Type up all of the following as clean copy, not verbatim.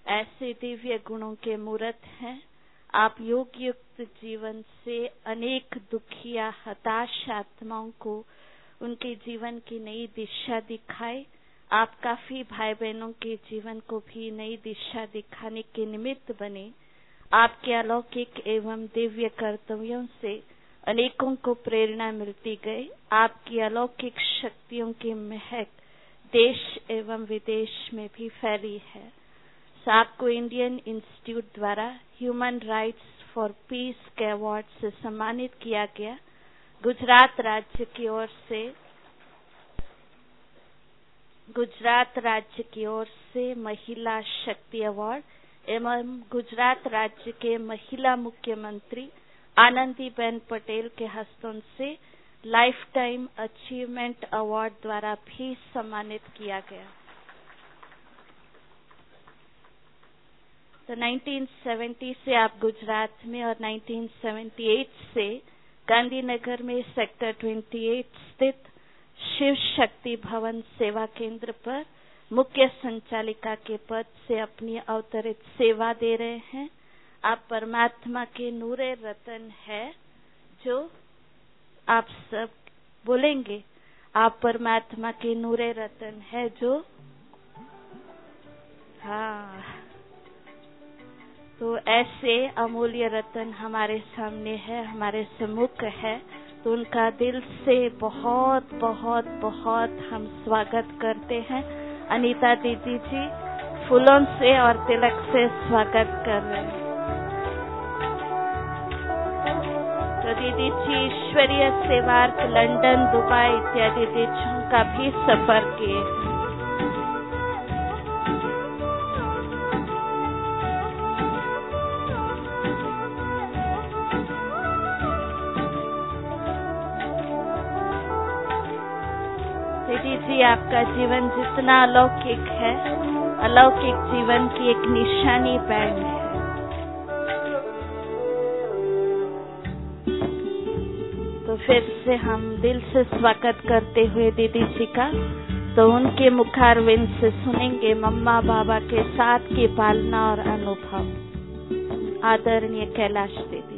ऐसे दिव्य गुणों के मूर्त हैं। आप योग युक्त जीवन से अनेक दुखिया हताश आत्माओं को उनके जीवन की नई दिशा दिखाए। आप काफी भाई बहनों के जीवन को भी नई दिशा दिखाने के निमित्त बने। आपके अलौकिक एवं दिव्य कर्तव्यों से अनेकों को प्रेरणा मिलती गई। आपकी अलौकिक शक्तियों की महक देश एवं विदेश में भी फैली है। आपको इंडियन इंस्टीट्यूट द्वारा ह्यूमन राइट्स फॉर पीस के अवार्ड से सम्मानित किया गया। गुजरात राज्य की ओर से महिला शक्ति अवार्ड एवं गुजरात राज्य के महिला मुख्यमंत्री आनंदीबेन पटेल के हस्तों से लाइफ टाइम अचीवमेंट अवार्ड द्वारा भी सम्मानित किया गया। तो 1970 से आप गुजरात में और 1978 से गांधीनगर में सेक्टर 28 स्थित शिव शक्ति भवन सेवा केंद्र पर मुख्य संचालिका के पद से अपनी अवतरित सेवा दे रहे हैं। आप परमात्मा के नूरे रतन है जो आप सब बोलेंगे। आप परमात्मा के नूरे रतन है जो हाँ। तो ऐसे अमूल्य रतन हमारे सामने है, हमारे सम्मुख है। तो उनका दिल से बहुत बहुत बहुत हम स्वागत करते हैं। अनीता दीदी जी फूलों से और तिलक से स्वागत कर रहे हैं। तो दीदी जी ईश्वरीय सेवार्थ लंदन, दुबई इत्यादि देशों का भी सफर किए। दीदी जी आपका जीवन जितना अलौकिक है, अलौकिक जीवन की एक निशानी बैंड है। तो फिर से हम दिल से स्वागत करते हुए दीदी जी का, तो उनके मुखारविंद से सुनेंगे मम्मा बाबा के साथ की पालना और अनुभव। आदरणीय कैलाश दीदी।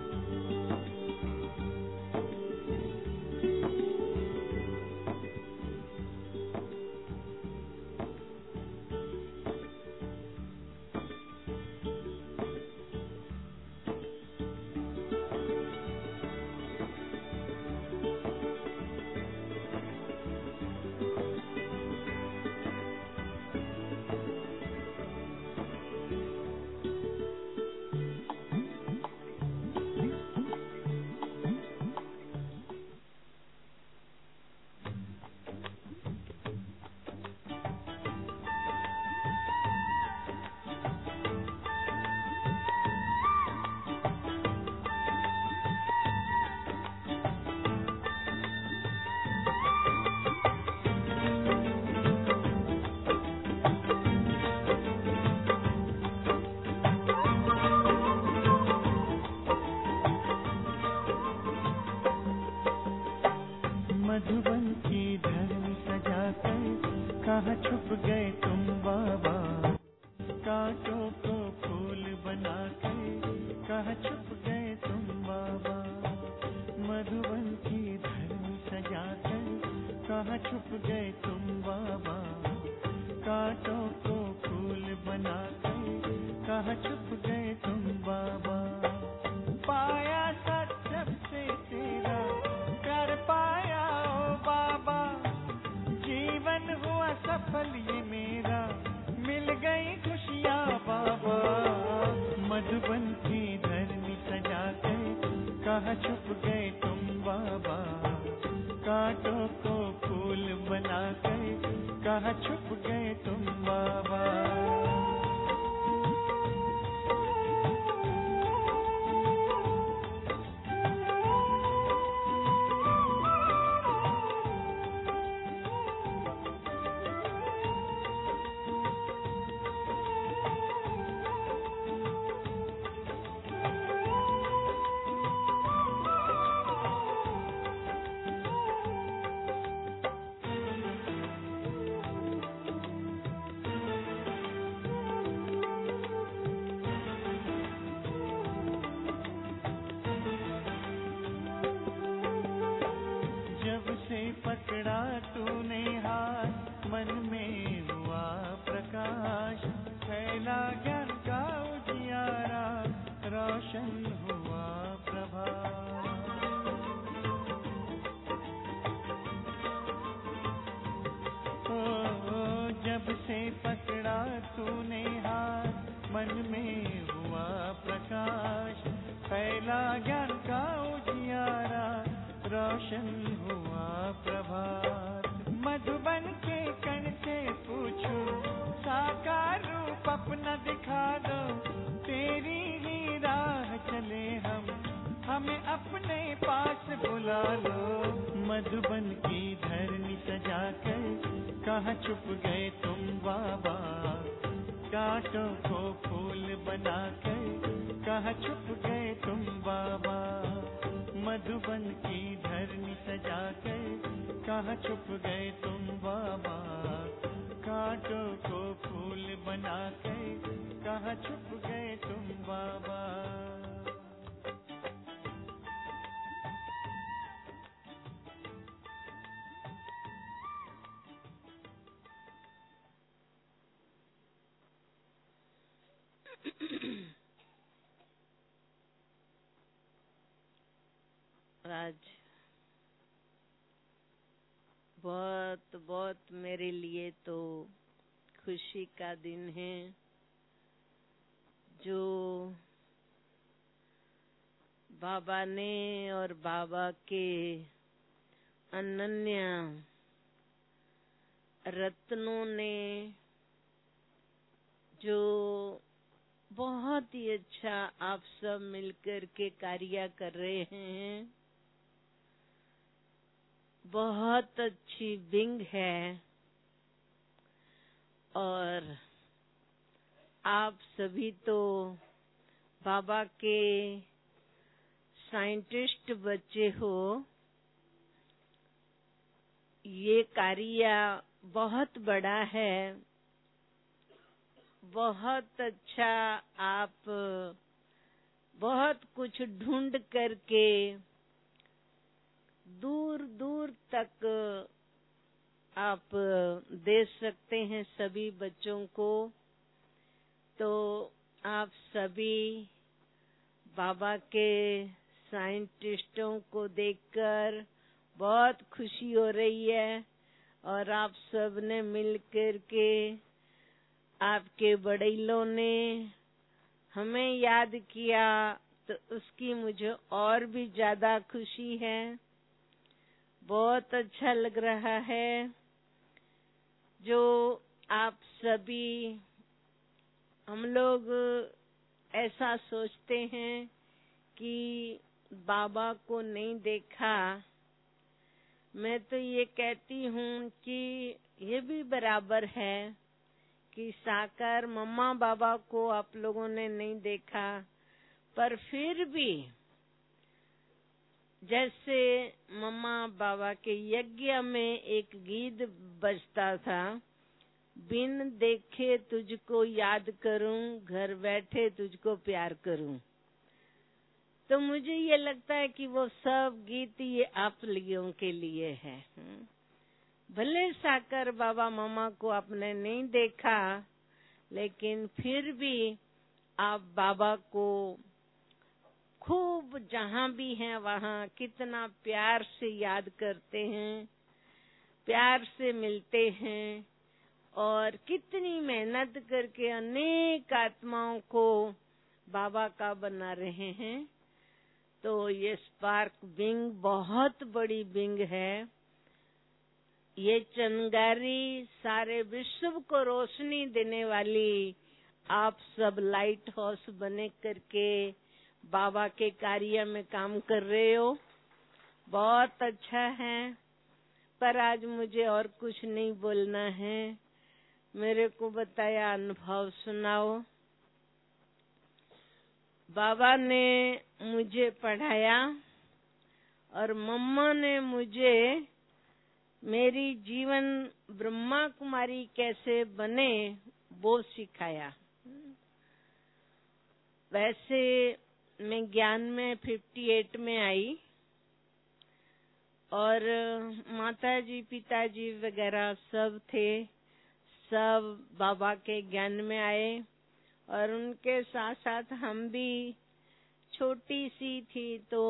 मधुबन की धरनी सजाकर कहाँ छुप गए तुम बाबा, कांटों को फूल बनाकर कहाँ छुप गए तुम बाबा। मधुबन की धरनी सजाकर कहाँ छुप गए तुम बाबा, कांटों को फूल बनाकर कहाँ छुप गए तुम बाबा। पाया सत्य से तेरा प्यार पाया बाबा, जीवन हुआ सफल ये मेरा, मिल गई खुशियाँ बाबा। मधुबन की धरनी सजाकर कहाँ छुप गए तुम बाबा, कांटों को फूल बनाकर कहाँ छुप गए तुम बाबा। मन में हुआ प्रकाश, फैला ज्ञान का उजियारा, रोशन हुआ प्रभात। मधुबन के कण से पूछूं, साकार रूप अपना दिखा दो, तेरी ही राह चले हम, हमें अपने पास बुला लो। मधुबन की धरनी सजाकर कहाँ छुप गए तुम बाबा, कांटों को फूल बनाकर कहाँ छुप गए तुम बाबा। मधुबन की धरनी सजाकर कहाँ छुप गए तुम बाबा, कांटों को फूल बनाकर कहाँ छुप गए तुम बाबा। आज बहुत बहुत मेरे लिए तो खुशी का दिन है, जो बाबा ने और बाबा के अनन्य रत्नों ने जो बहुत ही अच्छा आप सब मिलकर के कार्य कर रहे हैं। बहुत अच्छी विंग है और आप सभी तो बाबा के साइंटिस्ट बच्चे हो। ये कार्य बहुत बड़ा है, बहुत अच्छा। आप बहुत कुछ ढूंढ करके दूर दूर तक आप दे सकते हैं सभी बच्चों को। तो आप सभी बाबा के साइंटिस्टों को देखकर बहुत खुशी हो रही है और आप सब ने मिल कर के, आपके बड़ैलों ने हमें याद किया तो उसकी मुझे और भी ज्यादा खुशी है। बहुत अच्छा लग रहा है जो आप सभी, हम लोग ऐसा सोचते हैं कि बाबा को नहीं देखा। मैं तो ये कहती हूँ कि ये भी बराबर है कि साकार मम्मा बाबा को आप लोगों ने नहीं देखा, पर फिर भी जैसे मम्मा बाबा के यज्ञ में एक गीत बजता था, बिन देखे तुझको याद करूं, घर बैठे तुझको प्यार करूं। तो मुझे ये लगता है कि वो सब गीत ये आप लोगों के लिए है। भले साकार बाबा मम्मा को आपने नहीं देखा, लेकिन फिर भी आप बाबा को खूब जहाँ भी हैं वहाँ कितना प्यार से याद करते हैं, प्यार से मिलते हैं और कितनी मेहनत करके अनेक आत्माओं को बाबा का बना रहे हैं। तो ये स्पार्क विंग बहुत बड़ी विंग है। ये चिंगारी सारे विश्व को रोशनी देने वाली आप सब लाइट हाउस बने करके बाबा के कार्य में काम कर रहे हो। बहुत अच्छा है, पर आज मुझे और कुछ नहीं बोलना है। मेरे को बताया अनुभव सुनाओ। बाबा ने मुझे पढ़ाया और मम्मा ने मुझे मेरी जीवन ब्रह्मा कुमारी कैसे बने वो सिखाया। वैसे मैं ज्ञान में 58 में आई और माताजी पिताजी वगैरह सब थे, सब बाबा के ज्ञान में आए और उनके साथ साथ हम भी छोटी सी थी तो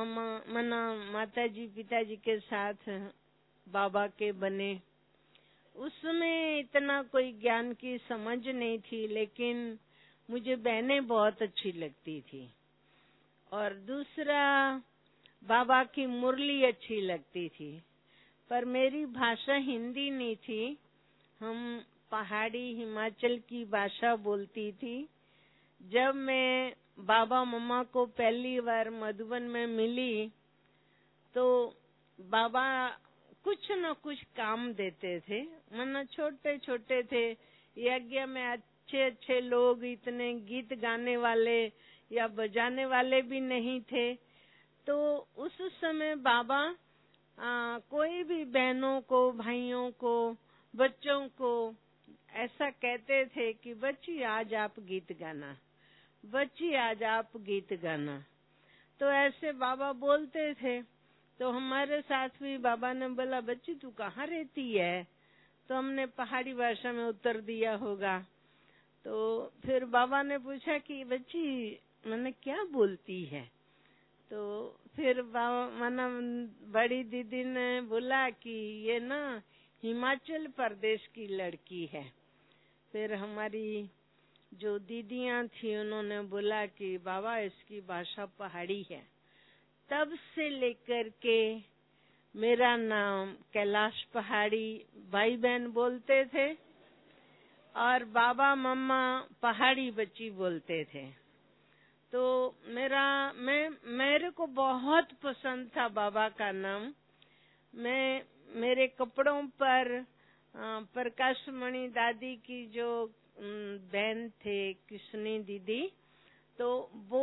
माताजी पिताजी के साथ बाबा के बने। उसमें इतना कोई ज्ञान की समझ नहीं थी, लेकिन मुझे बहनें बहुत अच्छी लगती थी। और दूसरा, बाबा की मुरली अच्छी लगती थी। पर मेरी भाषा हिंदी नहीं थी, हम पहाड़ी हिमाचल की भाषा बोलती थी। जब मैं बाबा मम्मा को पहली बार मधुबन में मिली तो बाबा कुछ न कुछ काम देते थे, मन छोटे छोटे थे। यज्ञ में अच्छे अच्छे लोग, इतने गीत गाने वाले या बजाने वाले भी नहीं थे। तो उस समय बाबा कोई भी बहनों को, भाइयों को, बच्चों को ऐसा कहते थे कि बच्ची आज आप गीत गाना, बच्ची आज आप गीत गाना। तो ऐसे बाबा बोलते थे। तो हमारे साथ भी बाबा ने बोला, बच्ची तू कहाँ रहती है? तो हमने पहाड़ी भाषा में उत्तर दिया होगा। तो फिर बाबा ने पूछा कि बच्ची मैंने क्या बोलती है? तो फिर माना बड़ी दीदी ने बोला कि ये ना हिमाचल प्रदेश की लड़की है। फिर हमारी जो दीदियां थी उन्होंने बोला कि बाबा इसकी भाषा पहाड़ी है। तब से लेकर के मेरा नाम कैलाश पहाड़ी भाई बहन बोलते थे और बाबा मम्मा पहाड़ी बच्ची बोलते थे। तो मेरे को बहुत पसंद था बाबा का नाम। मेरे कपड़ों पर प्रकाशमणि दादी की जो बहन थे कृष्णी दीदी, तो वो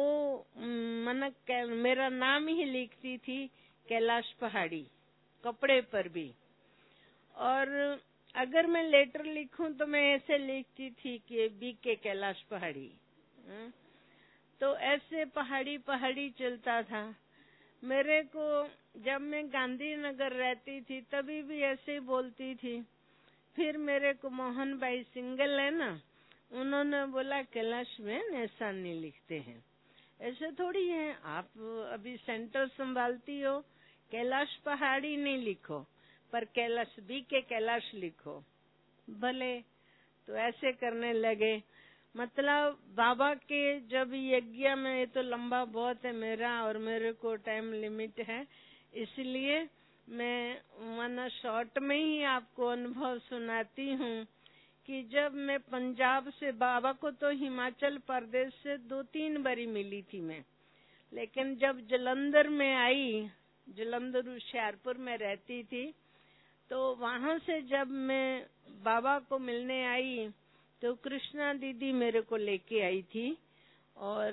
मेरा नाम ही लिखती थी कैलाश पहाड़ी कपड़े पर भी। और अगर मैं लेटर लिखूं तो मैं ऐसे लिखती थी कि बीके कैलाश पहाड़ी। तो ऐसे पहाड़ी पहाड़ी चलता था। मेरे को जब मैं गांधीनगर रहती थी तभी भी ऐसे ही बोलती थी। फिर मेरे को मोहन भाई सिंगल है ना, उन्होंने बोला कैलाश में ऐसा नहीं लिखते हैं, ऐसे थोड़ी है, आप अभी सेंटर संभालती हो, कैलाश पहाड़ी नहीं लिखो पर कैलाश बीके कैलाश लिखो। भले, तो ऐसे करने लगे। मतलब बाबा के जब यज्ञ में, ये तो लंबा बहुत है मेरा और मेरे को टाइम लिमिट है, इसलिए मैं शॉर्ट में ही आपको अनुभव सुनाती हूँ कि जब मैं पंजाब से, बाबा को तो हिमाचल प्रदेश से 2-3 बारी मिली थी मैं, लेकिन जब जलंधर में आई, जलंधर हुशियारपुर में रहती थी, तो वहां से जब मैं बाबा को मिलने आई तो कृष्णा दीदी मेरे को लेके आई थी। और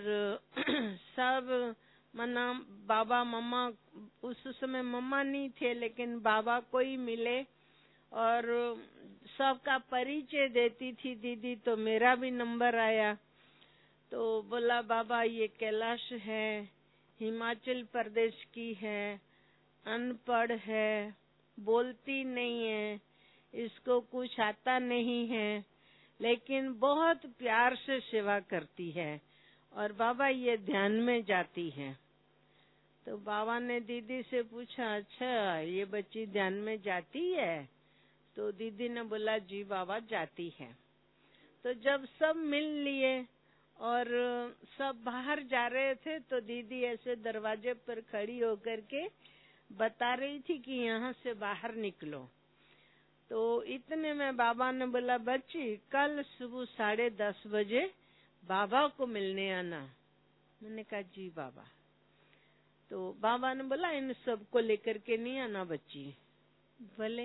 सब बाबा मम्मा, उस समय मम्मा नहीं थे लेकिन बाबा को ही मिले और सबका परिचय देती थी दीदी। तो मेरा भी नंबर आया तो बोला बाबा ये कैलाश है, हिमाचल प्रदेश की है, अनपढ़ है, बोलती नहीं है, इसको कुछ आता नहीं है, लेकिन बहुत प्यार से सेवा करती है और बाबा ये ध्यान में जाती है। तो बाबा ने दीदी से पूछा, अच्छा ये बच्ची ध्यान में जाती है? तो दीदी ने बोला जी बाबा जाती है। तो जब सब मिल लिए और सब बाहर जा रहे थे तो दीदी ऐसे दरवाजे पर खड़ी होकर के बता रही थी कि यहाँ से बाहर निकलो। तो इतने में बाबा ने बोला बच्ची कल सुबह 10:30 बजे बाबा को मिलने आना। मैंने कहा जी बाबा। तो बाबा ने बोला इन सबको लेकर के नहीं आना बच्ची। भले,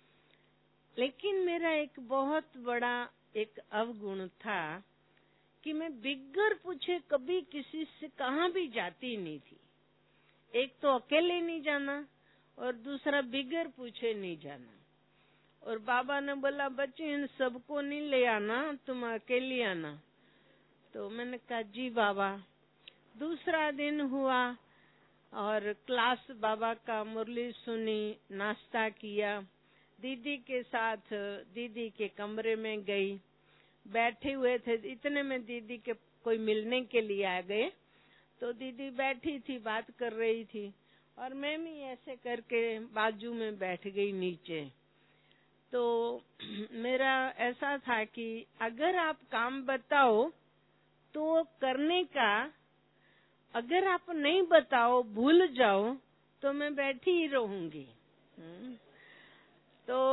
लेकिन मेरा एक बहुत बड़ा एक अवगुण था कि मैं बिगर पूछे कभी किसी से कहाँ भी जाती नहीं थी। एक तो अकेले नहीं जाना और दूसरा बिगर पूछे नहीं जाना। और बाबा ने बोला बच्चे इन सबको नहीं ले आना, तुम अकेली आना। तो मैंने कहा जी बाबा। दूसरा दिन हुआ और क्लास बाबा का मुरली सुनी, नाश्ता किया, दीदी के साथ दीदी के कमरे में गई, बैठे हुए थे। इतने में दीदी के कोई मिलने के लिए आ गए। तो दीदी बैठी थी, बात कर रही थी और मैं भी ऐसे करके बाजू में बैठ गई नीचे। तो मेरा ऐसा था कि अगर आप काम बताओ तो करने का, अगर आप नहीं बताओ, भूल जाओ, तो मैं बैठी ही रहूंगी। तो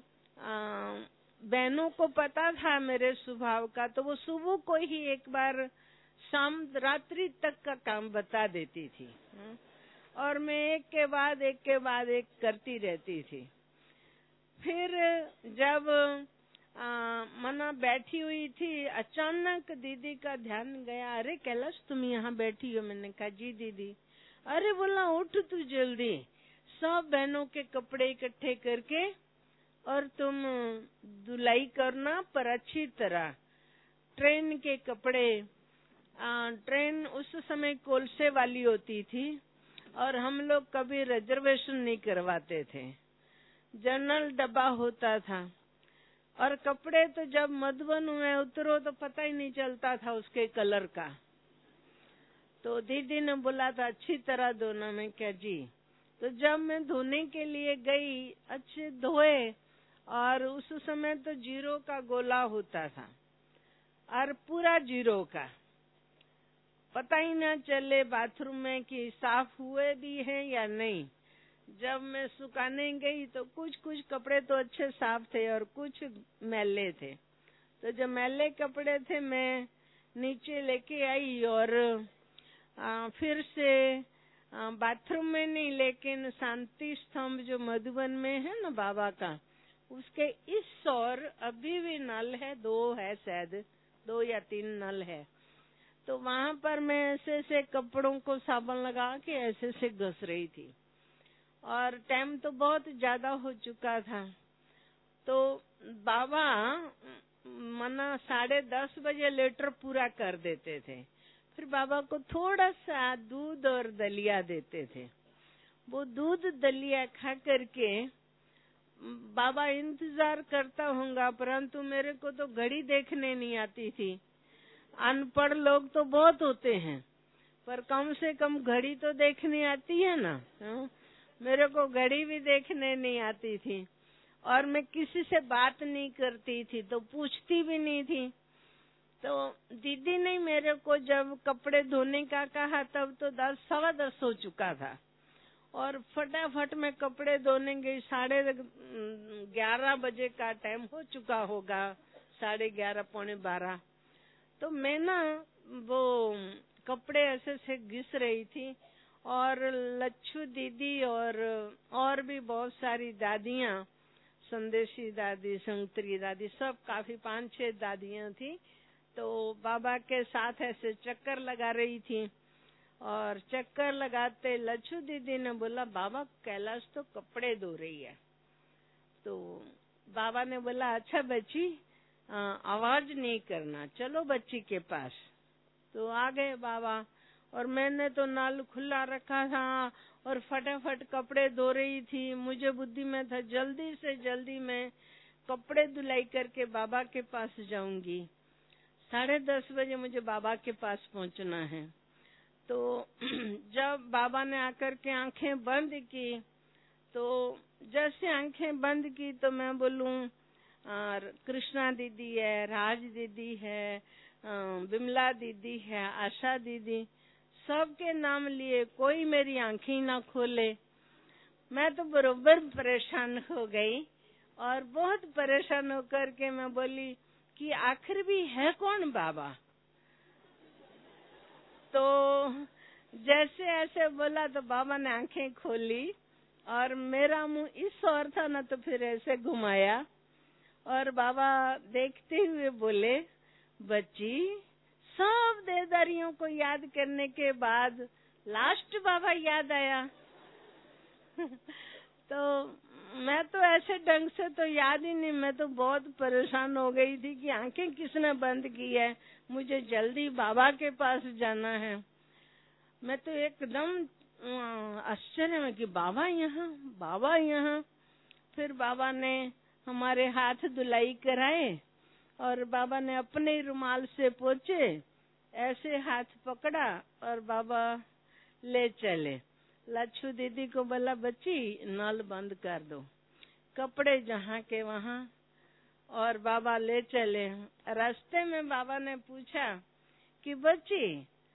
बहनों को पता था मेरे स्वभाव का, तो वो सुबह को ही एक बार शाम रात्रि तक का काम बता देती थी, और मैं एक के बाद एक करती रहती थी। फिर जब मना बैठी हुई थी, अचानक दीदी का ध्यान गया, अरे कैलाश तुम यहाँ बैठी हो? मैंने कहा जी दीदी। अरे बोला उठ तू जल्दी, सब बहनों के कपड़े इकट्ठे करके और तुम धुलाई करना, पर अच्छी तरह। ट्रेन के कपड़े, ट्रेन उस समय कोलसे वाली होती थी और हम लोग कभी रिजर्वेशन नहीं करवाते थे, जनरल डब्बा होता था। और कपड़े तो जब मधुबन में उतरो तो पता ही नहीं चलता था उसके कलर का। तो दीदी ने बोला था अच्छी तरह धोना। मैं क्या जी। तो जब मैं धोने के लिए गई, अच्छे धोए, और उस समय तो 0 का गोला होता था और पूरा 0 का, पता ही ना चले बाथरूम में कि साफ हुए भी हैं या नहीं। जब मैं सुखाने गई तो कुछ कपड़े तो अच्छे साफ थे और कुछ मैले थे। तो जो मैले कपड़े थे मैं नीचे लेके आई और फिर से बाथरूम में नहीं, लेकिन शांति स्तंभ जो मधुबन में है ना बाबा का, उसके इस ओर अभी भी नल है, 2 है शायद, 2 या 3 नल है। तो वहां पर मैं ऐसे कपड़ों को साबुन लगा के ऐसे घस रही थी, और टाइम तो बहुत ज्यादा हो चुका था। तो बाबा मना 10:30 बजे लेटर पूरा कर देते थे। फिर बाबा को थोड़ा सा दूध और दलिया देते थे। वो दूध दलिया खा करके बाबा इंतजार करता होगा, परंतु मेरे को तो घड़ी देखने नहीं आती थी। अनपढ़ लोग तो बहुत होते हैं, पर कम से कम घड़ी तो देखनी आती है ना। मेरे को घड़ी भी देखने नहीं आती थी, और मैं किसी से बात नहीं करती थी, तो पूछती भी नहीं थी। तो दीदी ने मेरे को जब कपड़े धोने का कहा तब तो 10, 10:15 हो चुका था, और फटाफट मैं कपड़े धोने गई। 11:30 बजे का टाइम हो चुका होगा, 11:30 पौने 12। तो मैं ना वो कपड़े ऐसे से घिस रही थी, और लच्छू दीदी और भी बहुत सारी दादियां, संदेशी दादी, संतरी दादी, सब काफी 5-6 दादियां थी। तो बाबा के साथ ऐसे चक्कर लगा रही थी, और चक्कर लगाते लच्छू दीदी ने बोला बाबा कैलाश तो कपड़े धो रही है। तो बाबा ने बोला अच्छा बच्ची, आवाज नहीं करना, चलो बच्ची के पास। तो आ गए बाबा, और मैंने तो नल खुला रखा था और फटाफट कपड़े धो रही थी। मुझे बुद्धि में था जल्दी से जल्दी मैं कपड़े धुलाई करके बाबा के पास जाऊंगी, 10:30 बजे मुझे बाबा के पास पहुंचना है। तो जब बाबा ने आकर के आंखें बंद की, तो जैसे आंखें बंद की तो मैं बोलूं कृष्णा दीदी है, राज दीदी है, विमला दीदी है, आशा दीदी, सबके नाम लिए, कोई मेरी आंखें ही ना खोले। मैं तो बरोबर परेशान हो गई, और बहुत परेशान होकर के मैं बोली कि आखिर भी है कौन बाबा। तो जैसे ऐसे बोला तो बाबा ने आंखें खोली, और मेरा मुंह इस ओर था ना, तो फिर ऐसे घुमाया, और बाबा देखते हुए बोले बच्ची, सब देदारियों को याद करने के बाद लास्ट बाबा याद आया। तो मैं तो ऐसे ढंग से तो याद ही नहीं, मैं तो बहुत परेशान हो गई थी कि आंखें किसने बंद की है, मुझे जल्दी बाबा के पास जाना है। मैं तो एकदम आश्चर्य में कि बाबा यहाँ। फिर बाबा ने हमारे हाथ धुलाई कराए, और बाबा ने अपने रुमाल से पोंछे, ऐसे हाथ पकड़ा और बाबा ले चले। लच्छू दीदी को बोला बच्ची नल बंद कर दो। कपड़े जहाँ के वहाँ, और बाबा ले चले। रास्ते में बाबा ने पूछा कि बच्ची,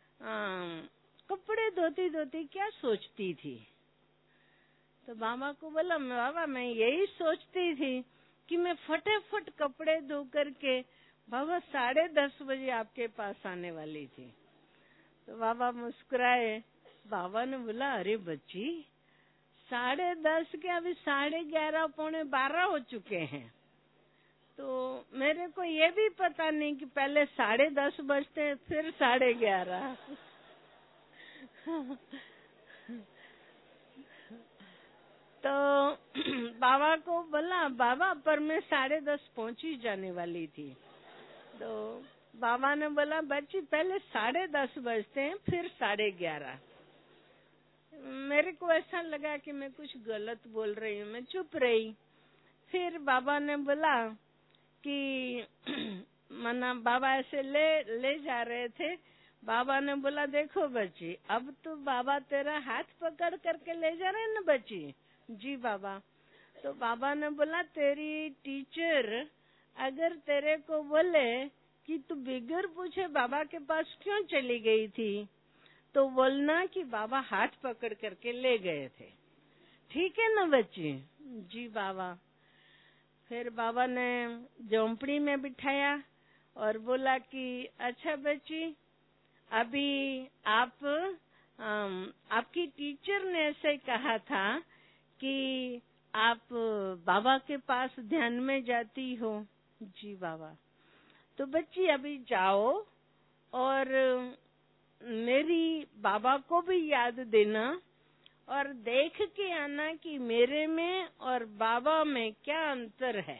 कपड़े धोती धोती क्या सोचती थी? तो बाबा को बोला, बाबा मैं यही सोचती थी कि मैं फटाफट कपड़े धो करके बाबा 10:30 बजे आपके पास आने वाली थी। तो बाबा मुस्कुराए। बाबा ने बोला, अरे बच्ची, 10:30 के अभी 11:30 पौने 12 हो चुके हैं। तो मेरे को ये भी पता नहीं कि पहले 10:30 बजते फिर 11:30। तो बाबा को बोला, बाबा पर मैं 10:30 पहुंच ही जाने वाली थी। तो बाबा ने बोला, बच्ची पहले 10:30 बजते हैं फिर 11:30। मेरे को ऐसा लगा कि मैं कुछ गलत बोल रही हूँ, मैं चुप रही। फिर बाबा ने बोला कि मना, बाबा ऐसे ले जा रहे थे। बाबा ने बोला, देखो बच्ची, अब तो बाबा तेरा हाथ पकड़ करके ले जा रहे हैं ना बच्ची। जी बाबा। तो बाबा ने बोला, तेरी टीचर अगर तेरे को बोले कि तू बिगर पूछे बाबा के पास क्यों चली गई थी, तो बोलना कि बाबा हाथ पकड़ करके ले गए थे। ठीक है ना बच्ची? जी बाबा। फिर बाबा ने झोंपड़ी में बिठाया और बोला कि अच्छा बच्ची, अभी आपकी टीचर ने ऐसे कहा था कि आप बाबा के पास ध्यान में जाती हो। जी बाबा। तो बच्ची अभी जाओ और मेरी बाबा को भी याद देना और देख के आना कि मेरे में और बाबा में क्या अंतर है।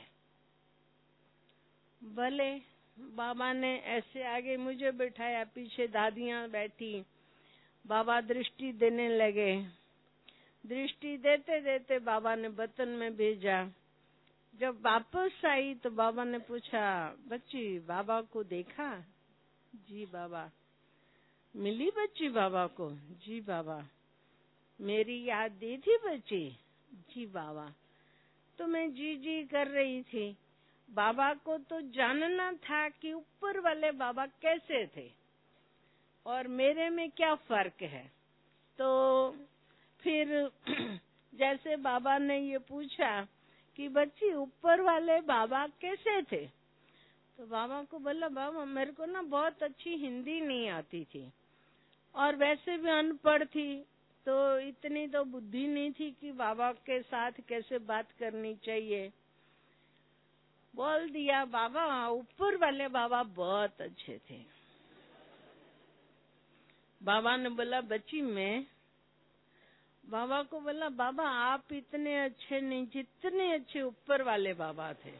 भले। बाबा ने ऐसे आगे मुझे बिठाया, पीछे दादियां बैठी। बाबा दृष्टि देने लगे। दृष्टि देते देते बाबा ने बतन में भेजा। जब वापस आई तो बाबा ने पूछा, बच्ची बाबा को देखा? जी बाबा। मिली बच्ची बाबा को? जी बाबा। मेरी याद दी थी बच्ची? जी बाबा। तो मैं जी जी कर रही थी। बाबा को तो जानना था कि ऊपर वाले बाबा कैसे थे और मेरे में क्या फर्क है। तो फिर जैसे बाबा ने ये पूछा कि बच्ची ऊपर वाले बाबा कैसे थे, तो बाबा को बोला, बाबा मेरे को ना बहुत अच्छी हिंदी नहीं आती थी और वैसे भी अनपढ़ थी, तो इतनी तो बुद्धि नहीं थी कि बाबा के साथ कैसे बात करनी चाहिए। बोल दिया, बाबा ऊपर वाले बाबा बहुत अच्छे थे। बाबा ने बोला, बच्ची मैं? बाबा को बोला, बाबा आप इतने अच्छे नहीं जितने अच्छे ऊपर वाले बाबा थे।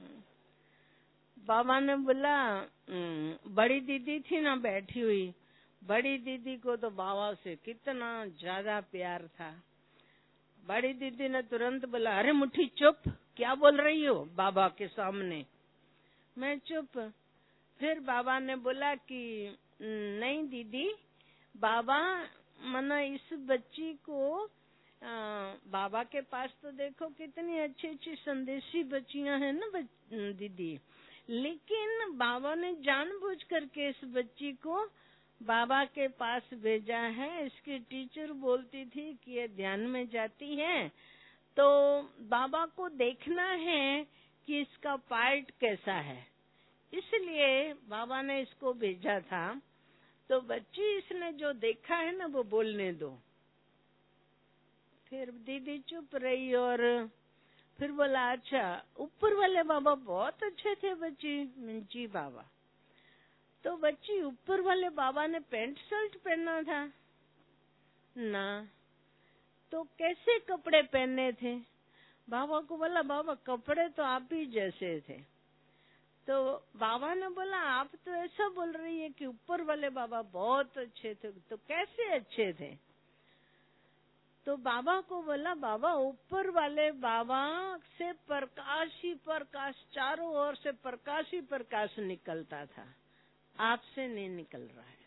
बाबा ने बोला, बड़ी दीदी थी ना बैठी हुई, बड़ी दीदी को तो बाबा से कितना ज्यादा प्यार था। बड़ी दीदी ने तुरंत बोला, अरे मुट्ठी चुप, क्या बोल रही हो बाबा के सामने? मैं चुप। फिर बाबा ने बोला कि नहीं दीदी, बाबा मना इस बच्ची को बाबा के पास तो देखो कितनी अच्छी अच्छी संदेशी बच्चियां हैं ना दीदी, लेकिन बाबा ने जानबूझ करके इस बच्ची को बाबा के पास भेजा है। इसकी टीचर बोलती थी कि ये ध्यान में जाती है, तो बाबा को देखना है कि इसका पार्ट कैसा है, इसलिए बाबा ने इसको भेजा था। तो बच्ची इसने जो देखा है ना वो बोलने दो। फिर दीदी चुप रही और फिर बोला, अच्छा ऊपर वाले बाबा बहुत अच्छे थे बच्ची। जी बाबा। तो बच्ची ऊपर वाले बाबा ने पैंट शर्ट पहना था ना, तो कैसे कपड़े पहने थे? बाबा को बोला, बाबा कपड़े तो आप ही जैसे थे। तो बाबा ने बोला, आप तो ऐसा बोल रही है कि ऊपर वाले बाबा बहुत अच्छे थे, तो कैसे अच्छे थे? तो बाबा को बोला, बाबा ऊपर वाले बाबा से प्रकाश ही प्रकाश, चारों ओर से प्रकाश ही प्रकाश निकलता था, आपसे नहीं निकल रहा है।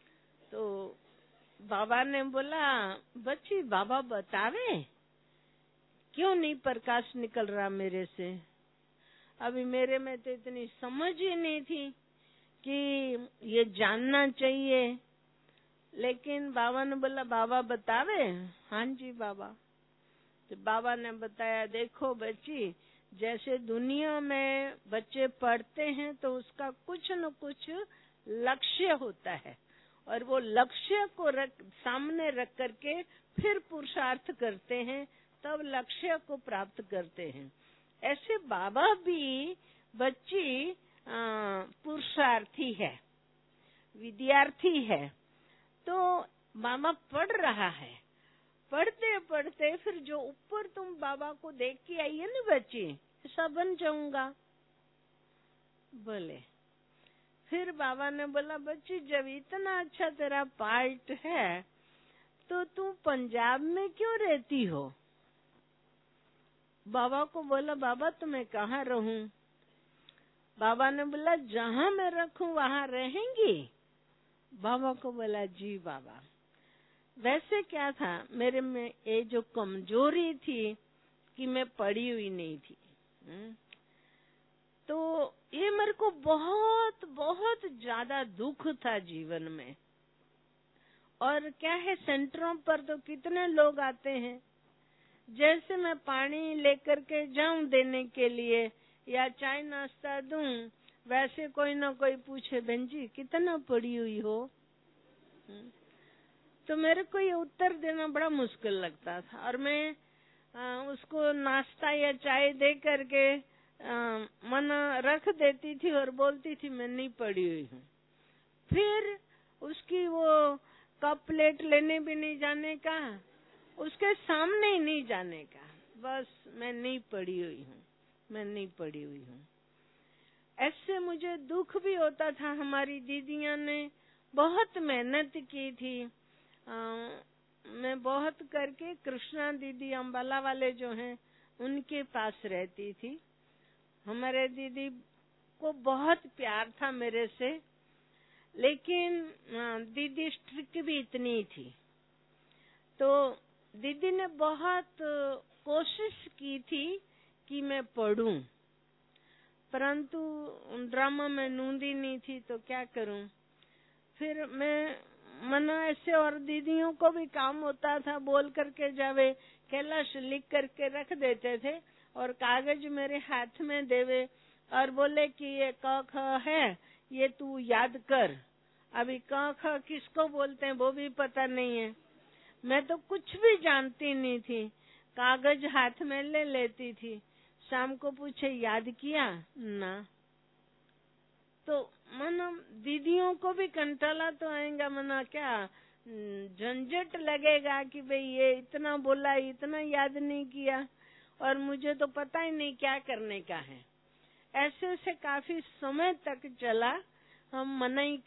तो बाबा ने बोला, बच्ची बाबा बतावे क्यों नहीं प्रकाश निकल रहा मेरे से? अभी मेरे में तो इतनी समझ ही नहीं थी कि ये जानना चाहिए। लेकिन बाबा ने बोला, बाबा बतावे? हाँ जी बाबा। तो बाबा ने बताया, देखो बच्ची, जैसे दुनिया में बच्चे पढ़ते हैं तो उसका कुछ न कुछ लक्ष्य होता है, और वो लक्ष्य को सामने रख करके फिर पुरुषार्थ करते हैं, तब लक्ष्य को प्राप्त करते हैं। ऐसे बाबा भी बच्ची पुरुषार्थी है, विद्यार्थी है। तो बाबा पढ़ रहा है, पढ़ते पढ़ते फिर जो ऊपर तुम बाबा को देख के आई है ना बच्ची, ऐसा बन जाऊंगा बोले। फिर बाबा ने बोला, बच्ची जब इतना अच्छा तेरा पार्ट है तो तू पंजाब में क्यों रहती हो? बाबा को बोला, बाबा तो मैं कहाँ रहूं? बाबा ने बोला, जहाँ मैं रखूं वहाँ रहेंगी? बाबा को बोला, जी बाबा। वैसे क्या था, मेरे में ये जो कमजोरी थी कि मैं पढ़ी हुई नहीं थी, तो ये मेरे को बहुत बहुत ज्यादा दुख था जीवन में। और क्या है, सेंटरों पर तो कितने लोग आते हैं, जैसे मैं पानी लेकर के जाऊं देने के लिए या चाय नाश्ता दूं, वैसे कोई ना कोई पूछे, बहन जी कितना पढ़ी हुई हो? तो मेरे को ये उत्तर देना बड़ा मुश्किल लगता था, और मैं उसको नाश्ता या चाय दे करके मन रख देती थी और बोलती थी मैं नहीं पढ़ी हुई हूँ। फिर उसकी वो कप प्लेट लेने भी नहीं जाने का, उसके सामने ही नहीं जाने का, बस मैं नहीं पढ़ी हुई हूँ, मैं नहीं पढ़ी हुई हूँ। ऐसे मुझे दुख भी होता था। हमारी दीदियां ने बहुत मेहनत की थी। मैं बहुत करके कृष्णा दीदी अम्बाला वाले जो हैं उनके पास रहती थी। हमारे दीदी को बहुत प्यार था मेरे से, लेकिन दीदी स्ट्रिक्ट भी इतनी थी। तो दीदी ने बहुत कोशिश की थी कि मैं पढ़ूं, परंतु ड्रामा में नूंदी नहीं थी, तो क्या करूं। फिर मैं मना ऐसे, और दीदियों को भी काम होता था, बोल करके जावे, कैलाश लिख करके रख देते थे और कागज मेरे हाथ में देवे और बोले कि ये क ख है, ये तू याद कर। अभी क ख किसको बोलते हैं वो भी पता नहीं है, मैं तो कुछ भी जानती नहीं थी। कागज हाथ में ले लेती थी, शाम को पूछे याद किया ना, तो मना दीदियों को भी कंटाला तो आएगा, मना क्या झंझट लगेगा कि भाई ये इतना बोला, इतना याद नहीं किया, और मुझे तो पता ही नहीं क्या करने का है। ऐसे से काफी समय तक चला, हम मनाही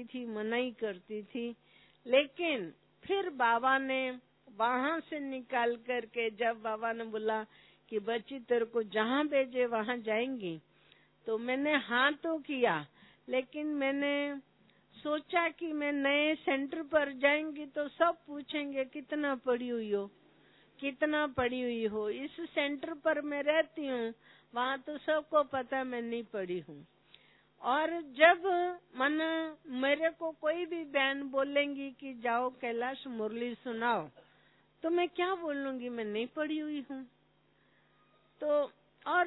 करती थी। लेकिन फिर बाबा ने वहां से निकाल करके, जब बाबा ने बोला कि बच्ची तेरे को जहाँ भेजे वहां जाएंगी, तो मैंने हाँ तो किया, लेकिन मैंने सोचा कि मैं नए सेंटर पर जाएंगी तो सब पूछेंगे कितना पढ़ी हुई हो, कितना पढ़ी हुई हो। इस सेंटर पर मैं रहती हूँ, वहाँ तो सबको पता मैं नहीं पढ़ी हूँ। और जब मेरे को कोई भी बहन बोलेंगी कि जाओ कैलाश मुरली सुनाओ, तो मैं क्या बोलूंगी, मैं नहीं पढ़ी हुई हूँ। तो और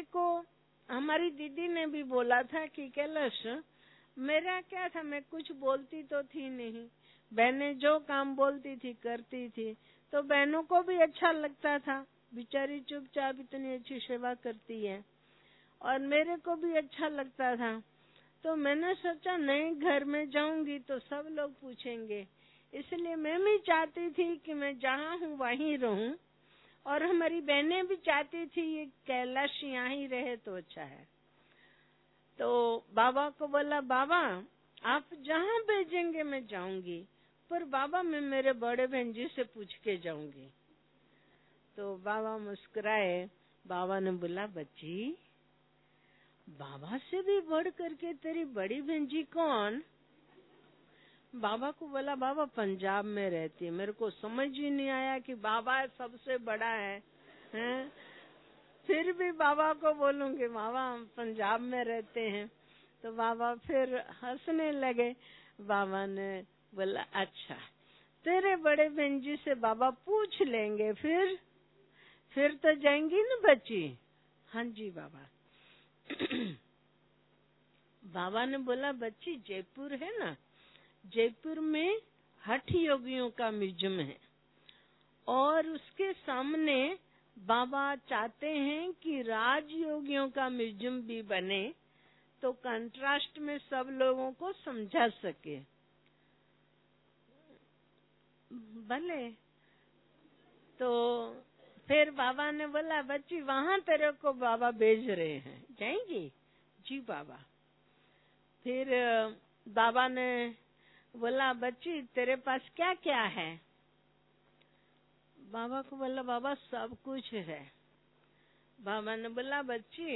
हमारी दीदी ने भी बोला था कि कैलाश, मेरा क्या था, मैं कुछ बोलती तो थी नहीं, बहनें जो काम बोलती थी करती थी, तो बहनों को भी अच्छा लगता था, बेचारी चुपचाप इतनी अच्छी सेवा करती है, और मेरे को भी अच्छा लगता था। तो मैंने सोचा नए घर में जाऊंगी तो सब लोग पूछेंगे, इसलिए मैं भी चाहती थी कि मैं जहाँ हूँ वहीं रहूं, और हमारी बहनें भी चाहती थी ये कैलाश यहाँ ही रहे तो अच्छा है। तो बाबा को बोला, बाबा आप जहाँ भेजेंगे मैं जाऊंगी, पर बाबा मैं मेरे बड़े बहन जी से पूछ के जाऊंगी। तो बाबा मुस्कुराए। बाबा ने बोला, बच्ची बाबा से भी बढ़ करके तेरी बड़ी बहन जी कौन? बाबा को बोला, बाबा पंजाब में रहती है। मेरे को समझ ही नहीं आया कि बाबा सबसे बड़ा है हैं। फिर भी बाबा को बोलूंगी, बाबा हम पंजाब में रहते हैं। तो बाबा फिर हंसने लगे। बाबा ने बोला अच्छा, तेरे बड़े बहन जी से बाबा पूछ लेंगे, फिर तो जाएंगी ना बच्ची। हाँ जी बाबा। बाबा ने बोला बच्ची, जयपुर है ना, जयपुर में हठ योगियों का म्यूजियम है और उसके सामने बाबा चाहते हैं कि राजयोगियों का म्यूजियम भी बने, तो कंट्रास्ट में सब लोगों को समझा सके। भले। तो फिर बाबा ने बोला बच्ची वहां तेरे को बाबा भेज रहे हैं, जाएंगी? जी बाबा। फिर बाबा ने बोला बच्ची तेरे पास क्या क्या है? बाबा को बोला बाबा सब कुछ है। बाबा ने बोला बच्ची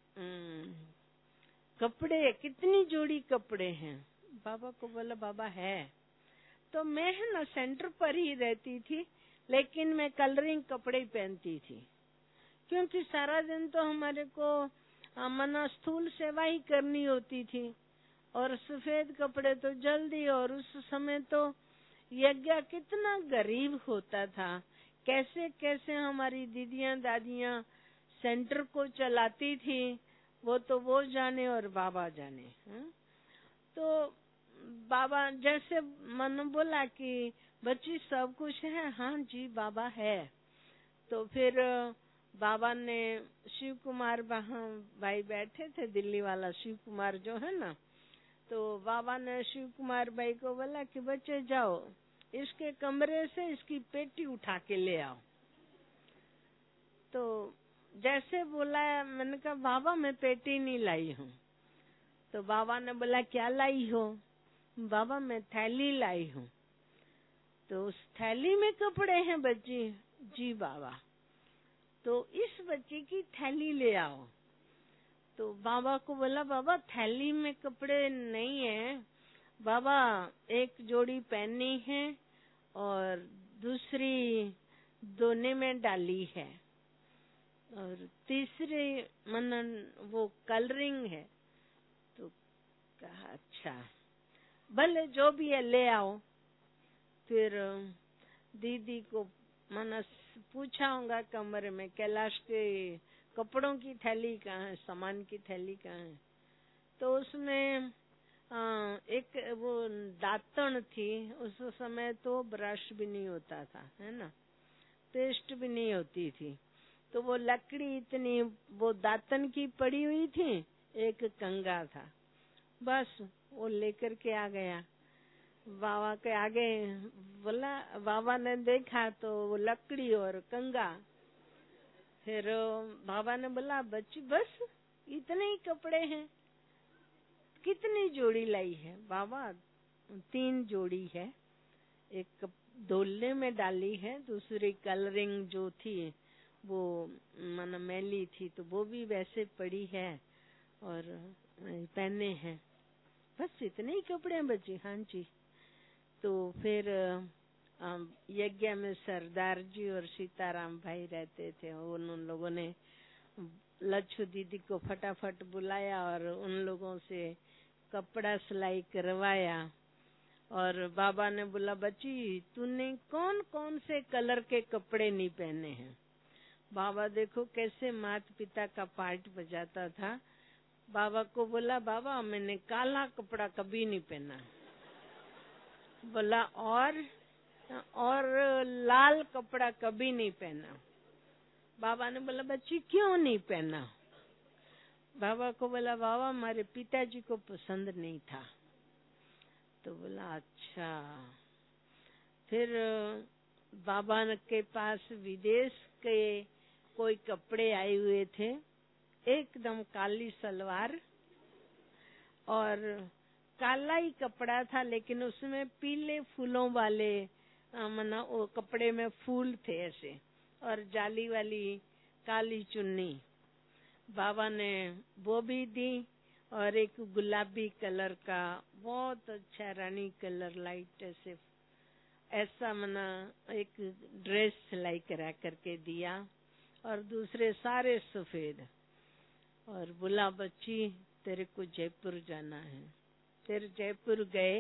कपड़े कितनी जोड़ी कपड़े हैं? बाबा को बोला बाबा है। तो मैं है ना सेंटर पर ही रहती थी, लेकिन मैं कलरिंग कपड़े पहनती थी, क्योंकि सारा दिन तो हमारे को मना स्थूल सेवा ही करनी होती थी और सफेद कपड़े तो जल्दी। और उस समय तो यज्ञ कितना गरीब होता था, कैसे कैसे हमारी दीदियां दादियां सेंटर को चलाती थी, वो तो वो जाने और बाबा जाने। तो बाबा जैसे मन बोला कि बच्ची सब कुछ है। हाँ जी बाबा है। तो फिर बाबा ने शिव कुमार भाई बैठे थे, दिल्ली वाला शिव कुमार जो है ना, तो बाबा ने शिव कुमार भाई को बोला कि बच्चे जाओ इसके कमरे से इसकी पेटी उठा के ले आओ। तो जैसे बोला मैंने कहा बाबा मैं पेटी नहीं लाई हूँ। तो बाबा ने बोला क्या लाई हो? बाबा मैं थैली लाई हूँ। तो उस थैली में कपड़े हैं बच्ची? जी बाबा। तो इस बच्ची की थैली ले आओ। तो बाबा को बोला बाबा थैली में कपड़े नहीं है बाबा, एक जोड़ी पहनी है और दूसरी दोने में डाली है और तीसरी मनन वो कलरिंग है। तो कहा अच्छा भले जो भी है ले आओ। फिर दीदी को मना पूछा होगा कमरे में कैलाश के कपड़ों की थैली कहाँ है, सामान की थैली कहाँ है? तो उसमें एक वो दातन थी। उस समय तो ब्रश भी नहीं होता था, है ना, पेस्ट भी नहीं होती थी। तो वो लकड़ी इतनी वो दातन की पड़ी हुई थी, एक कंगा था, बस वो लेकर के आ गया बाबा के आगे। बोला बाबा ने देखा तो वो लकड़ी और कंगा। फिर बाबा ने बोला बच्ची बस इतने ही कपड़े हैं, कितनी जोड़ी लाई है? बाबा 3 जोड़ी है, एक डोले में डाली है, दूसरी कलरिंग जो थी वो मन मैली थी तो वो भी वैसे पड़ी है और पहने हैं, बस इतने ही कपड़े हैं बच्ची। हाँ जी। तो फिर यज्ञ में सरदार जी और सीताराम भाई रहते थे, उन लोगों ने लच्छू दीदी को फटाफट बुलाया और उन लोगों से कपड़ा सिलाई करवाया। और बाबा ने बोला बच्ची तूने कौन कौन से कलर के कपड़े नहीं पहने हैं? बाबा देखो कैसे माता पिता का पार्ट बजाता था। बाबा को बोला बाबा मैंने काला कपड़ा कभी नहीं पहना। बोला और लाल कपड़ा कभी नहीं पहना। बाबा ने बोला बच्ची क्यों नहीं पहना? बाबा को बोला बाबा हमारे पिताजी को पसंद नहीं था। तो बोला अच्छा। फिर बाबा के पास विदेश के कोई कपड़े आए हुए थे, एकदम काली सलवार और काला ही कपड़ा था, लेकिन उसमें पीले फूलों वाले मना वो कपड़े में फूल थे ऐसे, और जाली वाली काली चुन्नी। बाबा ने वो भी दी और एक गुलाबी कलर का बहुत अच्छा रानी कलर लाइट ऐसा मना एक ड्रेस सिलाई करा करके दिया। और दूसरे सारे सफेद। और बोला बच्ची तेरे को जयपुर जाना है। फिर जयपुर गए,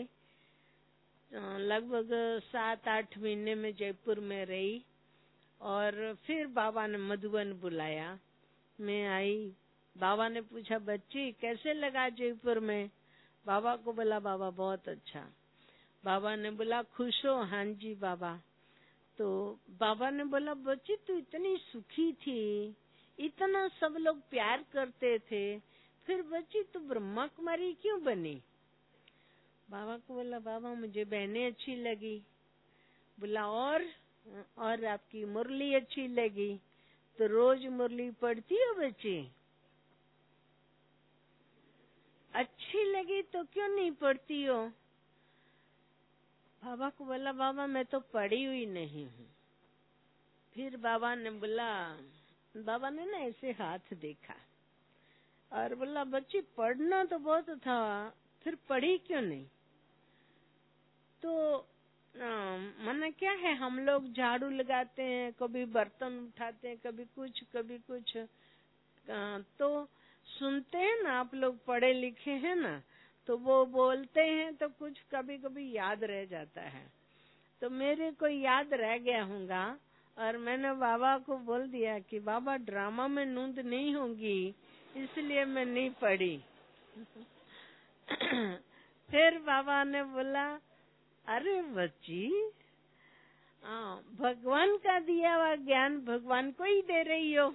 लगभग 7-8 महीने में जयपुर में रही। और फिर बाबा ने मधुबन बुलाया, मैं आई। बाबा ने पूछा बच्ची कैसे लगा जयपुर में? बाबा को बोला बाबा बहुत अच्छा। बाबा ने बोला खुश हो? हाँ जी बाबा। तो बाबा ने बोला बच्ची तू इतनी सुखी थी, इतना सब लोग प्यार करते थे, फिर बच्ची तू ब्रह्मा कुमारी क्यों बनी? बाबा को बोला बाबा मुझे बहनें अच्छी लगी। बोला और आपकी मुरली अच्छी लगी, तो रोज मुरली पढ़ती हो बच्ची? अच्छी लगी तो क्यों नहीं पढ़ती हो? बाबा को बोला बाबा मैं तो पढ़ी हुई नहीं हूँ। फिर बाबा ने बोला, बाबा ने ना ऐसे हाथ देखा और बोला बच्ची पढ़ना तो बहुत था, फिर पढ़ी क्यों नहीं? तो माना क्या है, हम लोग झाड़ू लगाते हैं, कभी बर्तन उठाते हैं, कभी कुछ तो सुनते हैं ना, आप लोग पढ़े लिखे हैं ना, तो वो बोलते हैं तो कुछ कभी कभी याद रह जाता है। तो मेरे को याद रह गया होगा और मैंने बाबा को बोल दिया कि बाबा ड्रामा में नूंद नहीं होगी, इसलिए मैं नहीं पढ़ी। फिर बाबा ने बोला अरे बच्ची, भगवान का दिया हुआ ज्ञान भगवान को ही दे रही हो।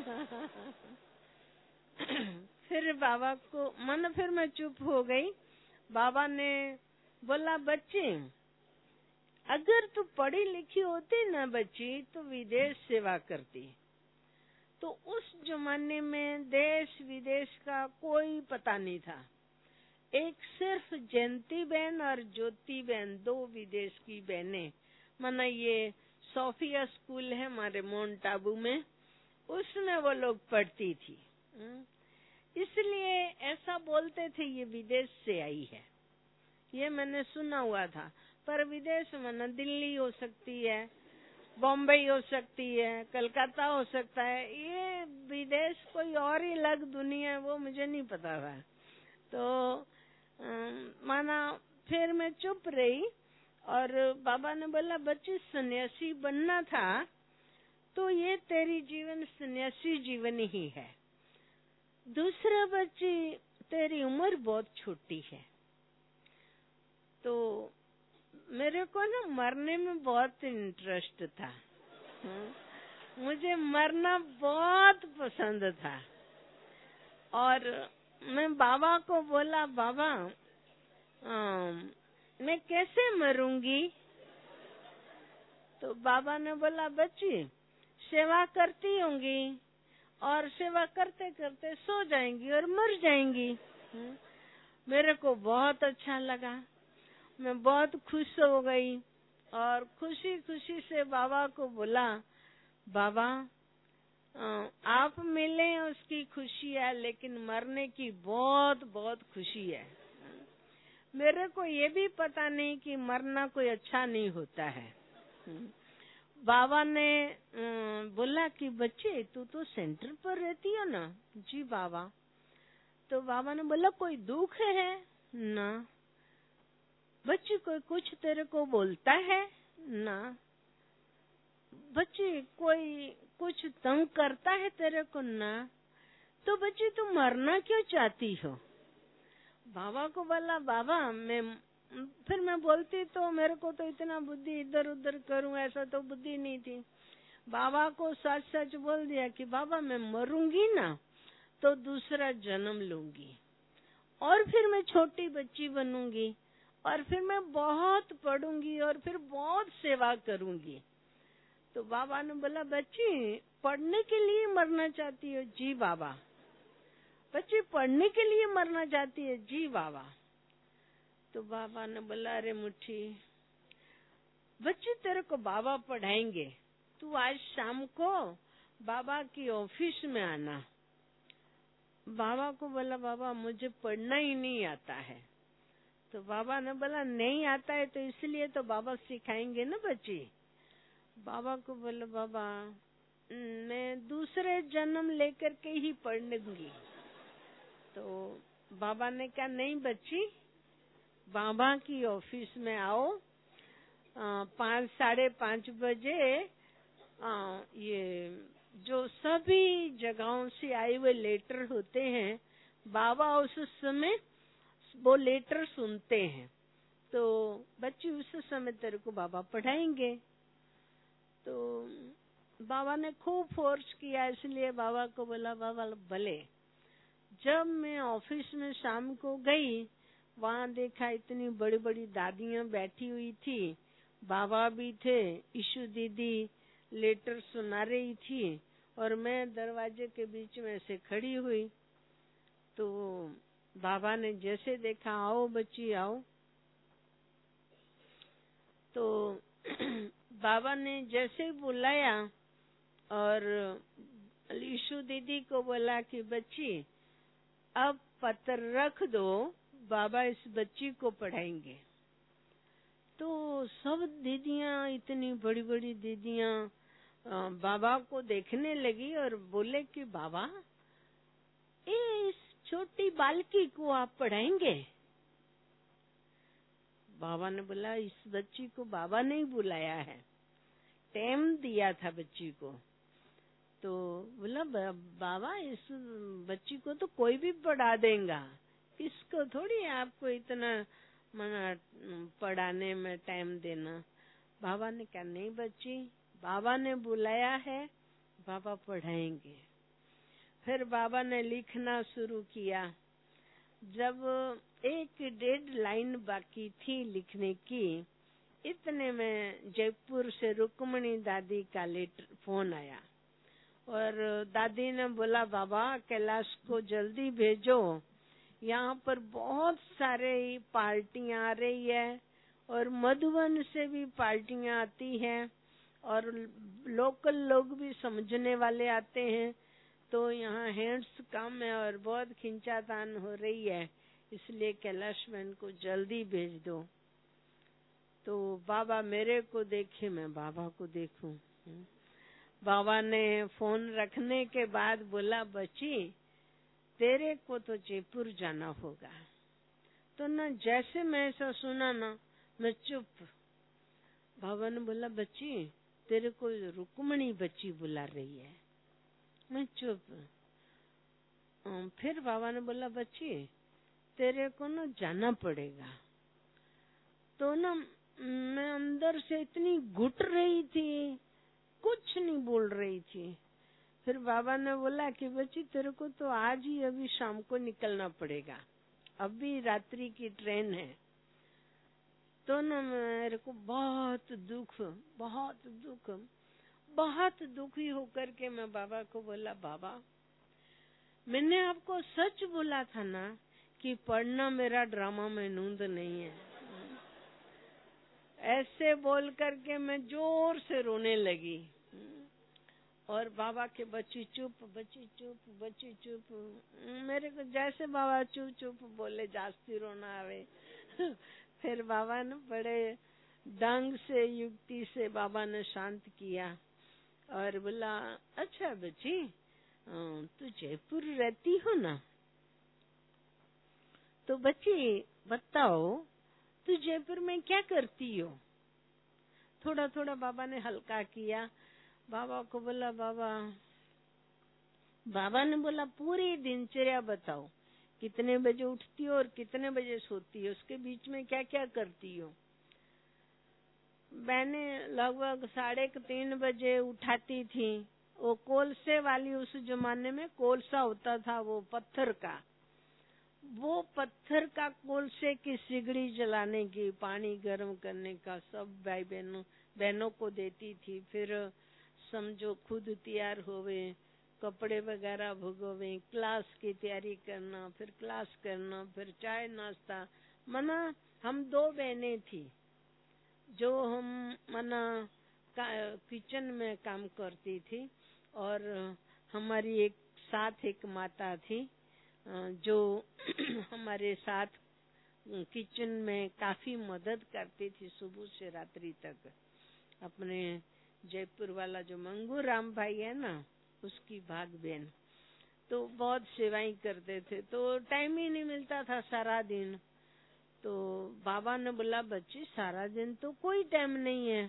फिर बाबा को फिर मैं चुप हो गई। बाबा ने बोला बच्ची अगर तू पढ़ी लिखी होती ना बच्ची तो विदेश सेवा करती। तो उस जमाने में देश विदेश का कोई पता नहीं था। एक सिर्फ जयंती बहन और ज्योति बहन, 2 विदेश की बहनें, माना ये सोफिया स्कूल है हमारे माउंट आबू में, उसमें वो लोग पढ़ती थी। इसलिए ऐसा बोलते थे ये विदेश से आई है, ये मैंने सुना हुआ था। पर विदेश माना दिल्ली हो सकती है, बॉम्बे हो सकती है, कलकत्ता हो सकता है, ये विदेश कोई और ही अलग दुनिया है, वो मुझे नहीं पता था। तो माना फिर मैं चुप रही और बाबा ने बोला बच्ची सन्यासी बनना था तो ये तेरी जीवन सन्यासी जीवन ही है। दूसरा बच्ची तेरी उम्र बहुत छोटी है। तो मेरे को ना मरने में बहुत इंटरेस्ट था, मुझे मरना बहुत पसंद था। और मैं बाबा को बोला बाबा मैं कैसे मरूंगी? तो बाबा ने बोला बच्ची सेवा करती होंगी और सेवा करते करते सो जाएंगी और मर जाएंगी। मेरे को बहुत अच्छा लगा, मैं बहुत खुश हो गई और खुशी खुशी से बाबा को बोला बाबा आप मिले उसकी खुशी है, लेकिन मरने की बहुत बहुत खुशी है। मेरे को ये भी पता नहीं कि मरना कोई अच्छा नहीं होता है। बाबा ने बोला कि बच्चे तू तो सेंटर पर रहती है ना? जी बाबा। तो बाबा ने बोला कोई दुख है ना? बच्ची कोई कुछ तेरे को बोलता है ना? बच्ची कोई कुछ तंग करता है तेरे को ना? तो बच्ची तू मरना क्यों चाहती हो? बाबा को बोला बाबा फिर मैं बोलती तो मेरे को तो इतना बुद्धि इधर उधर करूं ऐसा तो बुद्धि नहीं थी। बाबा को सच सच बोल दिया कि बाबा मैं मरूंगी ना तो दूसरा जन्म लूंगी और फिर मैं छोटी बच्ची बनूंगी और फिर मैं बहुत पढ़ूंगी और फिर बहुत सेवा करूंगी। तो बाबा ने बोला बच्ची पढ़ने के लिए मरना चाहती हो? जी बाबा। बच्ची पढ़ने के लिए मरना चाहती है? जी बाबा। तो बाबा ने बोला अरे मुट्ठी बच्ची तेरे को बाबा पढ़ाएंगे, तू आज शाम को बाबा की ऑफिस में आना। बाबा को बोला बाबा मुझे पढ़ना ही नहीं आता है। तो बाबा ने बोला नहीं आता है तो इसलिए तो बाबा सिखाएंगे ना बच्ची। बाबा को बोला बाबा मैं दूसरे जन्म लेकर के ही पढ़ूंगी। तो बाबा ने कहा नहीं बच्ची, बाबा की ऑफिस में आओ 5, 5:30 बजे। ये जो सभी जगहों से आए हुए लेटर होते हैं, बाबा उस समय वो लेटर सुनते हैं। तो बच्ची उस समय तेरे को बाबा पढ़ाएंगे। तो बाबा ने खूब फोर्स किया, इसलिए बाबा को बोला बाबा भले। जब मैं ऑफिस में शाम को गई, वहाँ देखा इतनी बड़ी बड़ी दादियाँ बैठी हुई थी, बाबा भी थे, ईशु दीदी लेटर सुना रही थी और मैं दरवाजे के बीच में से खड़ी हुई। तो बाबा ने जैसे देखा, आओ बच्ची आओ। तो बाबा ने जैसे बुलाया और ईशु दीदी को बोला कि बच्ची अब पत्र रख दो, बाबा इस बच्ची को पढ़ाएंगे। तो सब दीदियां, इतनी बड़ी बड़ी दीदियां बाबा को देखने लगी और बोले कि बाबा इस छोटी बालकी को आप पढ़ाएंगे? बाबा ने बोला इस बच्ची को बाबा ने ही बुलाया है, टाइम दिया था बच्ची को। तो बोला बाबा इस बच्ची को तो कोई भी पढ़ा देगा, इसको थोड़ी आपको इतना मना पढ़ाने में टाइम देना। बाबा ने कहा नहीं बच्ची, बाबा ने बुलाया है, बाबा पढ़ाएंगे। फिर बाबा ने लिखना शुरू किया। जब 1-1.5 लाइन बाकी थी लिखने की, इतने में जयपुर से रुक्मणी दादी का फोन आया और दादी ने बोला बाबा कैलाश को जल्दी भेजो, यहाँ पर बहुत सारे पार्टियां आ रही है और मधुबन से भी पार्टियां आती हैं और लोकल लोग भी समझने वाले आते हैं। तो यहाँ हैंड्स कम है और बहुत खिंचातान हो रही है, इसलिए कैलाश बहन को जल्दी भेज दो। तो बाबा मेरे को देखे, मैं बाबा को देखूं। बाबा ने फोन रखने के बाद बोला बच्ची तेरे को तो जयपुर जाना होगा। तो ना जैसे मैं ऐसा सुना ना, मैं चुप। बाबा ने बोला बच्ची तेरे को रुक्मणी बच्ची बुला रही है। मैं चुप। फिर बाबा ने बोला बच्ची तेरे को ना जाना पड़ेगा। तो ना मैं अंदर से इतनी घुट रही थी, कुछ नहीं बोल रही थी। फिर बाबा ने बोला कि बच्ची तेरे को तो आज ही अभी शाम को निकलना पड़ेगा, अभी रात्रि की ट्रेन है। तो ना मेरे को बहुत दुखी होकर के मैं बाबा को बोला बाबा मैंने आपको सच बोला था ना कि पढ़ना मेरा ड्रामा में नूंद नहीं है। ऐसे बोल करके मैं जोर से रोने लगी और बाबा के बच्ची चुप। मेरे को जैसे बाबा चुप चुप बोले जास्ती रोना आवे। फिर बाबा ने बड़े ढंग से युक्ति से बाबा ने शांत किया और बोला अच्छा बच्ची तू जयपुर रहती हो ना, तो बच्ची बताओ तू जयपुर में क्या करती हो? थोड़ा थोड़ा बाबा ने हल्का किया। बाबा को बोला बाबा ने बोला पूरी दिनचर्या बताओ, कितने बजे उठती हो और कितने बजे सोती हो, उसके बीच में क्या क्या करती हो? मैंने लगभग 3:30 बजे उठाती थी। वो कोलसे वाली, उस जमाने में कोलसा होता था वो पत्थर का, वो पत्थर का कोलसे की सिगड़ी जलाने की, पानी गर्म करने का सब भाई बहनों को देती थी। फिर समझो खुद तैयार होवे, कपड़े वगैरह भगोवे, क्लास की तैयारी करना, फिर क्लास करना, फिर चाय नाश्ता। मना हम 2 बहनें थी जो हम किचन में काम करती थी और हमारी एक माता थी जो हमारे साथ किचन में काफी मदद करती थी सुबह से रात्रि तक। अपने जयपुर वाला जो मंगू राम भाई है ना, उसकी भाग बहन, तो बहुत सेवाएं करते थे, तो टाइम ही नहीं मिलता था सारा दिन। तो बाबा ने बोला, बच्ची सारा दिन तो कोई टाइम नहीं है।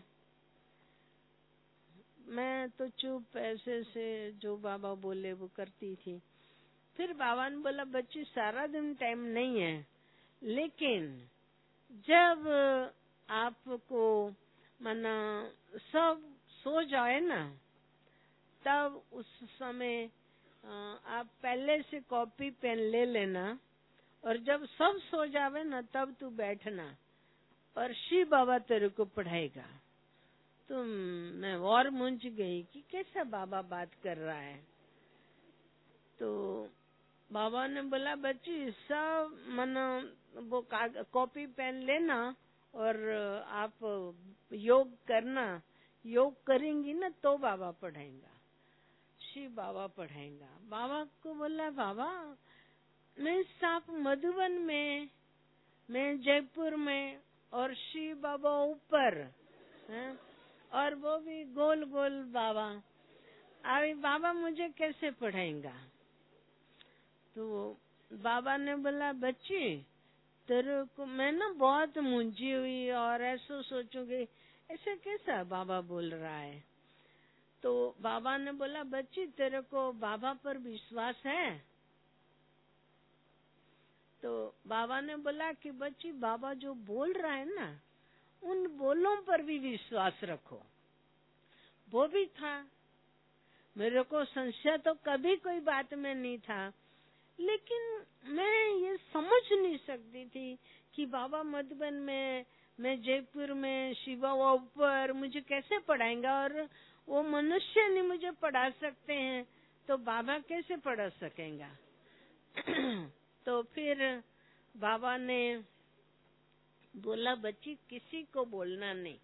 मैं तो चुप ऐसे से जो बाबा बोले वो करती थी। फिर बाबा ने बोला, बच्ची सारा दिन टाइम नहीं है, लेकिन जब आपको मना सब सो जाए ना, तब उस समय आप पहले से कॉपी पेन ले लेना, और जब सब सो जावे ना तब तू बैठना और शिव बाबा तेरे को पढ़ाएगा। तो मैं और मूंझ गई कि कैसा बाबा बात कर रहा है। तो बाबा ने बोला, बच्ची सब मना वो कॉपी पेन लेना और आप योग करना, योग करेंगी ना तो बाबा पढ़ाएगा, शिव बाबा पढ़ाएगा। बाबा को बोला, बाबा मैं साफ मधुबन में, मैं जयपुर में, और शिव बाबा ऊपर है, और वो भी गोल गोल बाबा, अभी बाबा मुझे कैसे पढ़ाएगा। तो बाबा ने बोला, बच्ची तेरे को मैं ना बहुत मुंझी हुई और ऐसा सोचूंगी ऐसे कैसा बाबा बोल रहा है। तो बाबा ने बोला, बच्ची तेरे को बाबा पर विश्वास है। तो बाबा ने बोला कि बच्ची बाबा जो बोल रहा है ना, उन बोलों पर भी विश्वास रखो। वो भी था, मेरे को संशय तो कभी कोई बात में नहीं था, लेकिन मैं ये समझ नहीं सकती थी कि बाबा मधुबन में, मैं जयपुर में, शिवा ऊपर मुझे कैसे पढ़ाएंगा, और वो मनुष्य नहीं मुझे पढ़ा सकते हैं तो बाबा कैसे पढ़ा सकेगा। तो फिर बाबा ने बोला, बच्ची किसी को बोलना नहीं,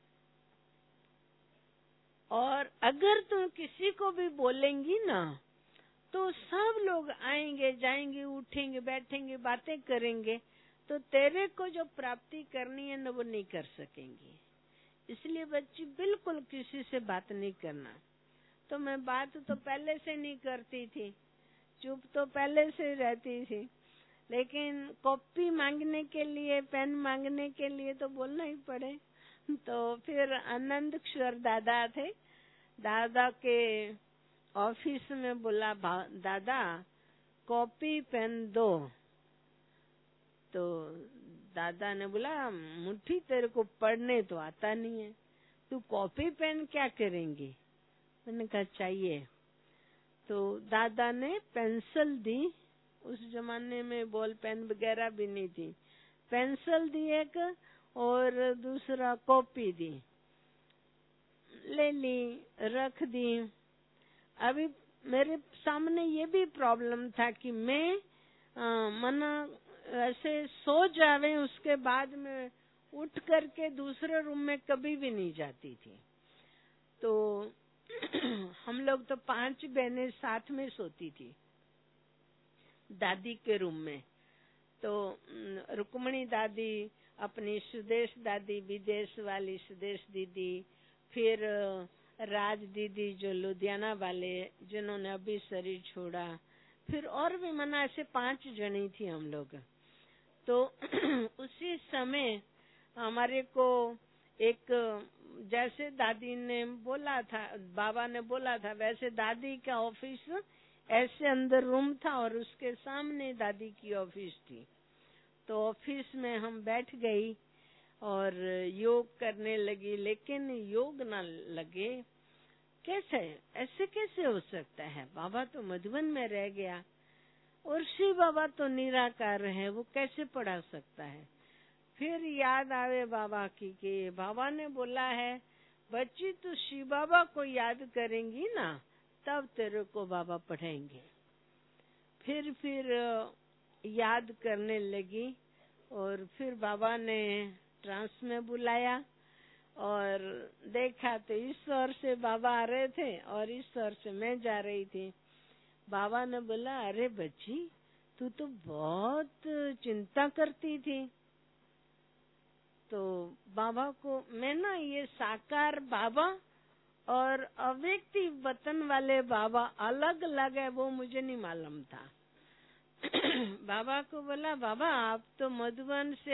और अगर तुम किसी को भी बोलेंगी ना तो सब लोग आएंगे जाएंगे, उठेंगे बैठेंगे, बातें करेंगे, तो तेरे को जो प्राप्ति करनी है ना वो नहीं कर सकेंगे। इसलिए बच्ची बिल्कुल किसी से बात नहीं करना। तो मैं बात तो पहले से नहीं करती थी, चुप तो पहले से रहती थी, लेकिन कॉपी मांगने के लिए, पेन मांगने के लिए तो बोलना ही पड़े। तो फिर आनंद किशोर दादा थे, दादा के ऑफिस में बोला, दादा कॉपी पेन दो। तो दादा ने बोला, मुट्ठी तेरे को पढ़ने तो आता नहीं है, तू कॉपी पेन क्या करेंगी। मैंने कहा चाहिए। तो दादा ने पेंसिल दी, उस जमाने में बॉल पेन वगैरह भी नहीं थी, पेंसिल दी एक और दूसरा कॉपी दी, ले ली, रख दी। अभी मेरे सामने ये भी प्रॉब्लम था कि मैं मना ऐसे सो जावे, उसके बाद में उठ करके दूसरे रूम में कभी भी नहीं जाती थी। तो हम लोग तो 5 बहनें साथ में सोती थी दादी के रूम में। तो रुक्मणी दादी, अपनी सुदेश दादी, विदेश वाली सुदेश दीदी, फिर राज दीदी जो लुधियाना वाले, जिन्होंने अभी शरीर छोड़ा, फिर और भी मना ऐसे 5 जनी थी हम लोग। तो उसी समय हमारे को एक, जैसे दादी ने बोला था, बाबा ने बोला था, वैसे दादी का ऑफिस ऐसे अंदर रूम था और उसके सामने दादी की ऑफिस थी। तो ऑफिस में हम बैठ गई और योग करने लगी, लेकिन योग ना लगे। कैसे, ऐसे कैसे हो सकता है, बाबा तो मधुबन में रह गया और शिव बाबा तो निराकार है, वो कैसे पढ़ा सकता है। फिर याद आवे बाबा की कि बाबा ने बोला है, बच्ची तू शिव बाबा को याद करेंगी ना तब तेरे को बाबा पढ़ाएंगे। फिर याद करने लगी और फिर बाबा ने ट्रांस में बुलाया और देखा तो इस ओर से बाबा आ रहे थे और इस ओर से मैं जा रही थी। बाबा ने बोला, अरे बच्ची तू तो बहुत चिंता करती थी। तो बाबा को मैं ना ये साकार बाबा और अव्यक्ति वतन वाले बाबा अलग अलग है, वो मुझे नहीं मालूम था। बाबा को बोला, बाबा आप तो मधुबन से,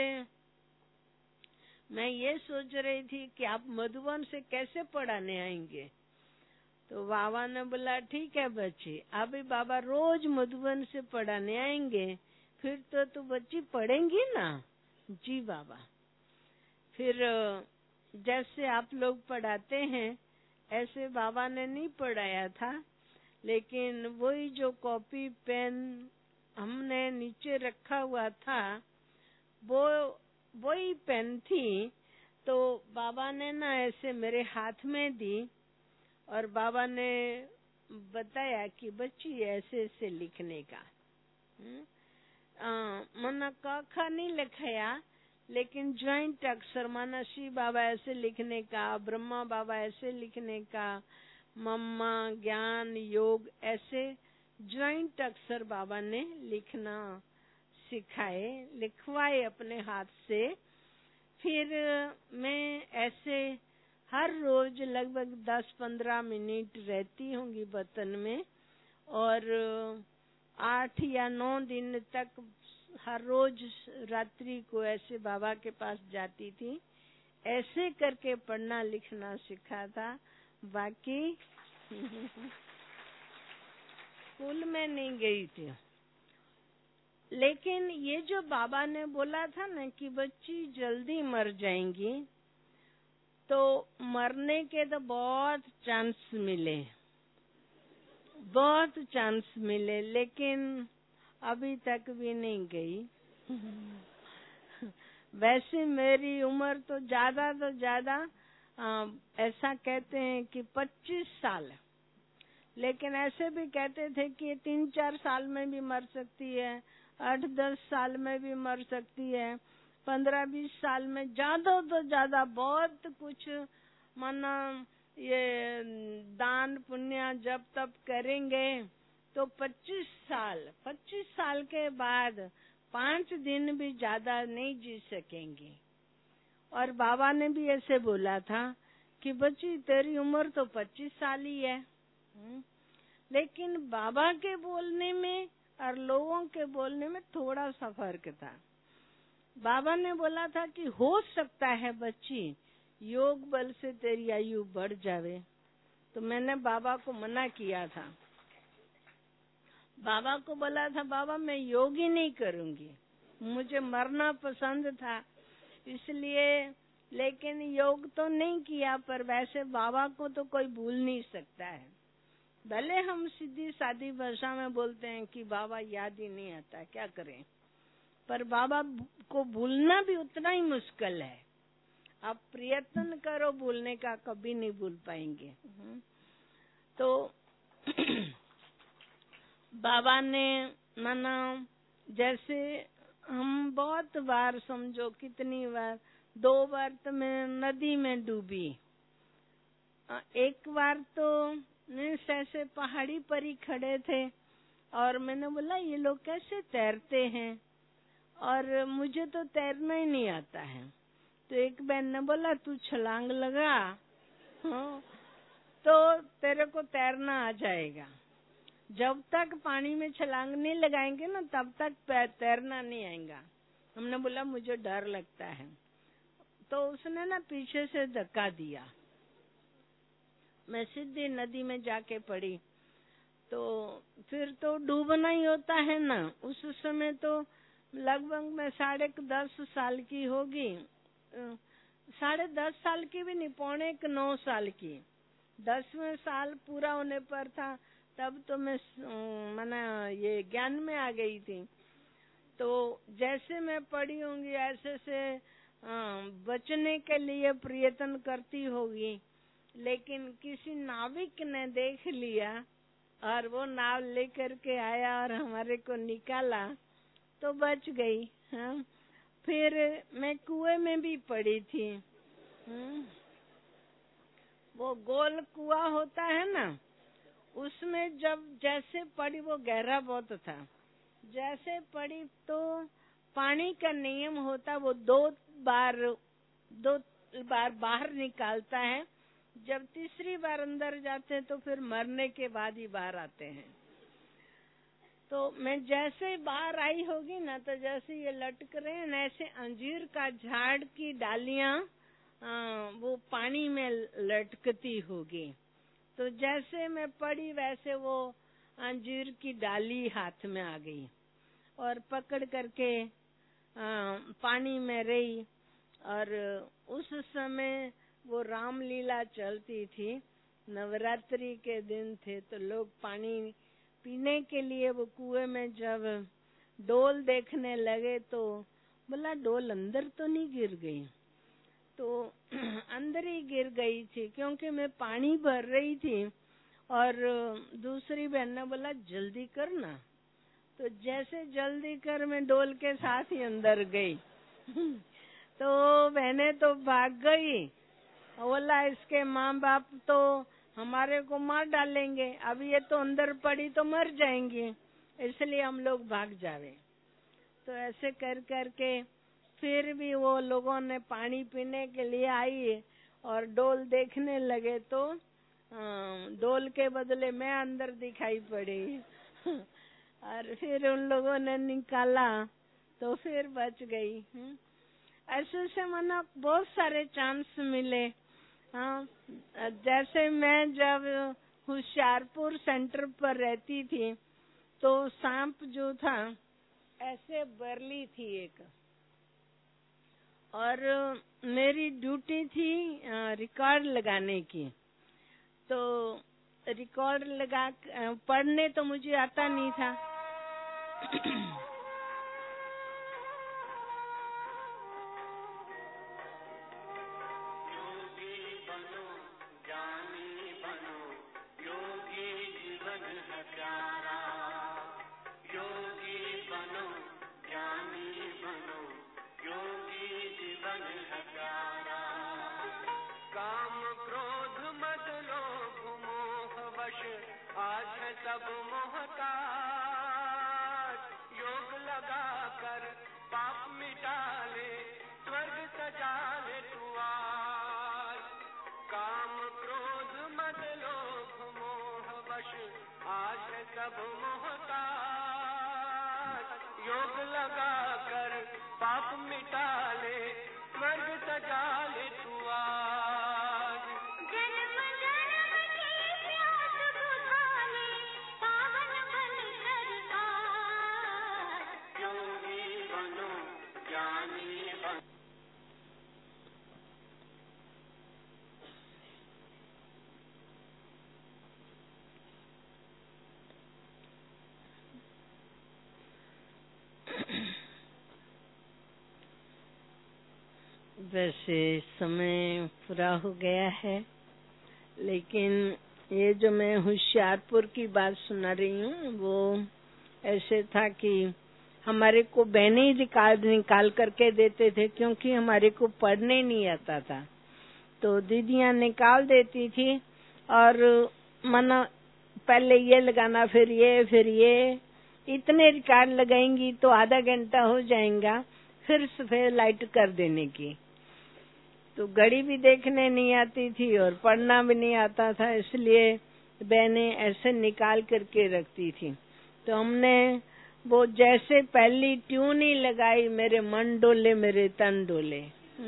मैं ये सोच रही थी कि आप मधुबन से कैसे पढ़ाने आएंगे। तो बाबा ने बोला, ठीक है बच्ची, अभी बाबा रोज मधुबन से पढ़ाने आएंगे, फिर तो तू बच्ची पढ़ेंगी ना। जी बाबा। फिर जैसे आप लोग पढ़ाते हैं ऐसे बाबा ने नहीं पढ़ाया था, लेकिन वही जो कॉपी पेन हमने नीचे रखा हुआ था, वो वही पेन थी। तो बाबा ने ना ऐसे मेरे हाथ में दी और बाबा ने बताया कि बच्ची ऐसे ऐसे लिखने का। मना काखा नहीं लिखाया, लेकिन ज्वाइंट अक्षर माना शिव बाबा ऐसे लिखने का, ब्रह्मा बाबा ऐसे लिखने का, मम्मा ज्ञान योग ऐसे ज्वाइंट अक्षर बाबा ने लिखना सिखाए, लिखवाए अपने हाथ से। फिर मैं ऐसे हर रोज लगभग 10-15 मिनट रहती होंगी वतन में, और 8 या 9 दिन तक हर रोज रात्रि को ऐसे बाबा के पास जाती थी। ऐसे करके पढ़ना लिखना सीखा था। बाकी स्कूल में नहीं गई थी। लेकिन ये जो बाबा ने बोला था ना कि बच्ची जल्दी मर जाएंगी, तो मरने के तो बहुत चांस मिले, बहुत चांस मिले, लेकिन अभी तक भी नहीं गई। वैसे मेरी उम्र तो ज्यादा ऐसा कहते हैं कि 25 साल, लेकिन ऐसे भी कहते थे कि 3-4 साल में भी मर सकती है, 8-10 साल में भी मर सकती है, 15-20 साल में, ज्यादा तो ज्यादा बहुत कुछ माना ये दान पुण्य जब तब करेंगे तो 25 साल के बाद 5 दिन भी ज्यादा नहीं जी सकेंगे। और बाबा ने भी ऐसे बोला था कि बच्ची तेरी उम्र तो 25 साल ही है। लेकिन बाबा के बोलने में और लोगों के बोलने में थोड़ा सा फर्क था। बाबा ने बोला था कि हो सकता है बच्ची योग बल से तेरी आयु बढ़ जावे, तो मैंने बाबा को मना किया था। बाबा को बोला था, बाबा मैं योग ही नहीं करूंगी, मुझे मरना पसंद था इसलिए। लेकिन योग तो नहीं किया, पर वैसे बाबा को तो कोई भूल नहीं सकता है। भले हम सीधी सादी भाषा में बोलते हैं कि बाबा याद ही नहीं आता, क्या करें, पर बाबा को भूलना भी उतना ही मुश्किल है। आप प्रयत्न करो भूलने का, कभी नहीं भूल पाएंगे। तो बाबा ने माना, जैसे हम बहुत बार, समझो कितनी बार, 2 बार तो मैं नदी में डूबी। एक बार तो ऐसे पहाड़ी पर ही खड़े थे और मैंने बोला ये लोग कैसे तैरते हैं, और मुझे तो तैरना ही नहीं आता है। तो एक बहन ने बोला तू छलांग लगा, तो तेरे को तैरना आ जाएगा। जब तक पानी में छलांग नहीं लगाएंगे ना, तब तक तैरना नहीं आएगा। हमने बोला मुझे डर लगता है, तो उसने ना पीछे से धक्का दिया, मैं सीधी नदी में जाके पड़ी। तो फिर तो डूबना ही होता है ना। उस समय तो लगभग मैं 10.5 साल की होगी, 10.5 साल की भी नहीं, 8.25-9 साल की। 10वें साल पूरा होने पर था, तब तो मैं माना ये ज्ञान में आ गई थी। तो जैसे मैं पढ़ी होंगी ऐसे से बचने के लिए प्रयत्न करती होगी, लेकिन किसी नाविक ने देख लिया और वो नाव लेकर के आया और हमारे को निकाला, तो बच गई। फिर मैं कुएं में भी पड़ी थी। वो गोल कुआं होता है ना, उसमें जब जैसे पड़ी, वो गहरा बहुत था, जैसे पड़ी तो पानी का नियम होता, वो 2 बार बाहर निकालता है, जब तीसरी बार अंदर जाते हैं तो फिर मरने के बाद ही बाहर आते हैं। तो मैं जैसे बाहर आई होगी ना, तो जैसे ये लटक रहे हैं ना, ऐसे अंजीर का झाड़ की डालियां वो पानी में लटकती होगी। तो जैसे मैं पड़ी वैसे वो अंजीर की डाली हाथ में आ गई और पकड़ करके पानी में रही। और उस समय वो रामलीला चलती थी, नवरात्रि के दिन थे, तो लोग पानी पीने के लिए वो कुएं में जब डोल देखने लगे तो बोला डोल अंदर तो नहीं गिर गई। तो अंदर ही गिर गई थी, क्योंकि मैं पानी भर रही थी। और दूसरी बहन ने बोला जल्दी कर ना, तो जैसे जल्दी कर मैं डोल के साथ ही अंदर गई। तो बहने तो भाग गई, बोला इसके माँ बाप तो हमारे को मार डालेंगे, अब ये तो अंदर पड़ी तो मर जाएंगी, इसलिए हम लोग भाग जावे। तो ऐसे कर करके फिर भी वो लोगों ने पानी पीने के लिए आई और डोल देखने लगे, तो डोल के बदले मैं अंदर दिखाई पड़ी। और फिर उन लोगों ने निकाला तो फिर बच गई। ऐसे से मना बहुत सारे चांस मिले। हाँ, जैसे मैं जब होशियारपुर सेंटर पर रहती थी तो सांप जो था ऐसे बरली थी एक, और मेरी ड्यूटी थी रिकॉर्ड लगाने की। तो रिकॉर्ड लगा पढ़ने तो मुझे आता नहीं था। आज है सब मोहताज, योग लगा कर पाप मिटा ले, स्वर्ग सजा ले तू आज। काम क्रोध मद लोभ मोह वश आज है सब मोहताज, योग लगा कर पाप मिटा ले, स्वर्ग सजा ले तू आज। वैसे समय पूरा हो गया है, लेकिन ये जो मैं होशियारपुर की बात सुना रही हूँ वो ऐसे था कि हमारे को बहने ही निकाल करके देते थे, क्योंकि हमारे को पढ़ने नहीं आता था। तो दीदियाँ निकाल देती थी और मना पहले ये लगाना फिर ये इतने रिकॉर्ड लगाएंगी तो आधा घंटा हो जाएगा, फिर लाइट कर देने की। तो घड़ी भी देखने नहीं आती थी और पढ़ना भी नहीं आता था, इसलिए बहनें ऐसे निकाल करके रखती थी। तो हमने वो जैसे पहली ट्यून ही लगाई, मेरे मन डोले मेरे तन डोले।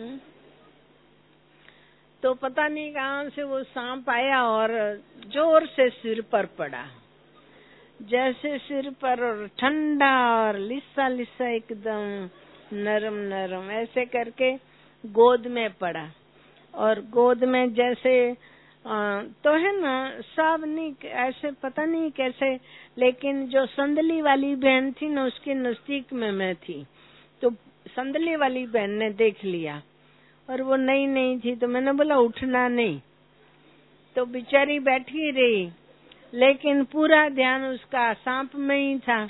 तो पता नहीं कहाँ से वो सांप आया और जोर से सिर पर पड़ा, जैसे सिर पर, और ठंडा और लिसा लिसा एकदम नरम नरम, ऐसे करके गोद में पड़ा। और गोद में जैसे तो है ना सब नहीं, ऐसे पता नहीं कैसे, लेकिन जो संदली वाली बहन थी ना उसके नजदीक में मैं थी। तो संदली वाली बहन ने देख लिया और वो नहीं थी, तो मैंने बोला उठना नहीं। तो बेचारी बैठी रही, लेकिन पूरा ध्यान उसका सांप में ही था।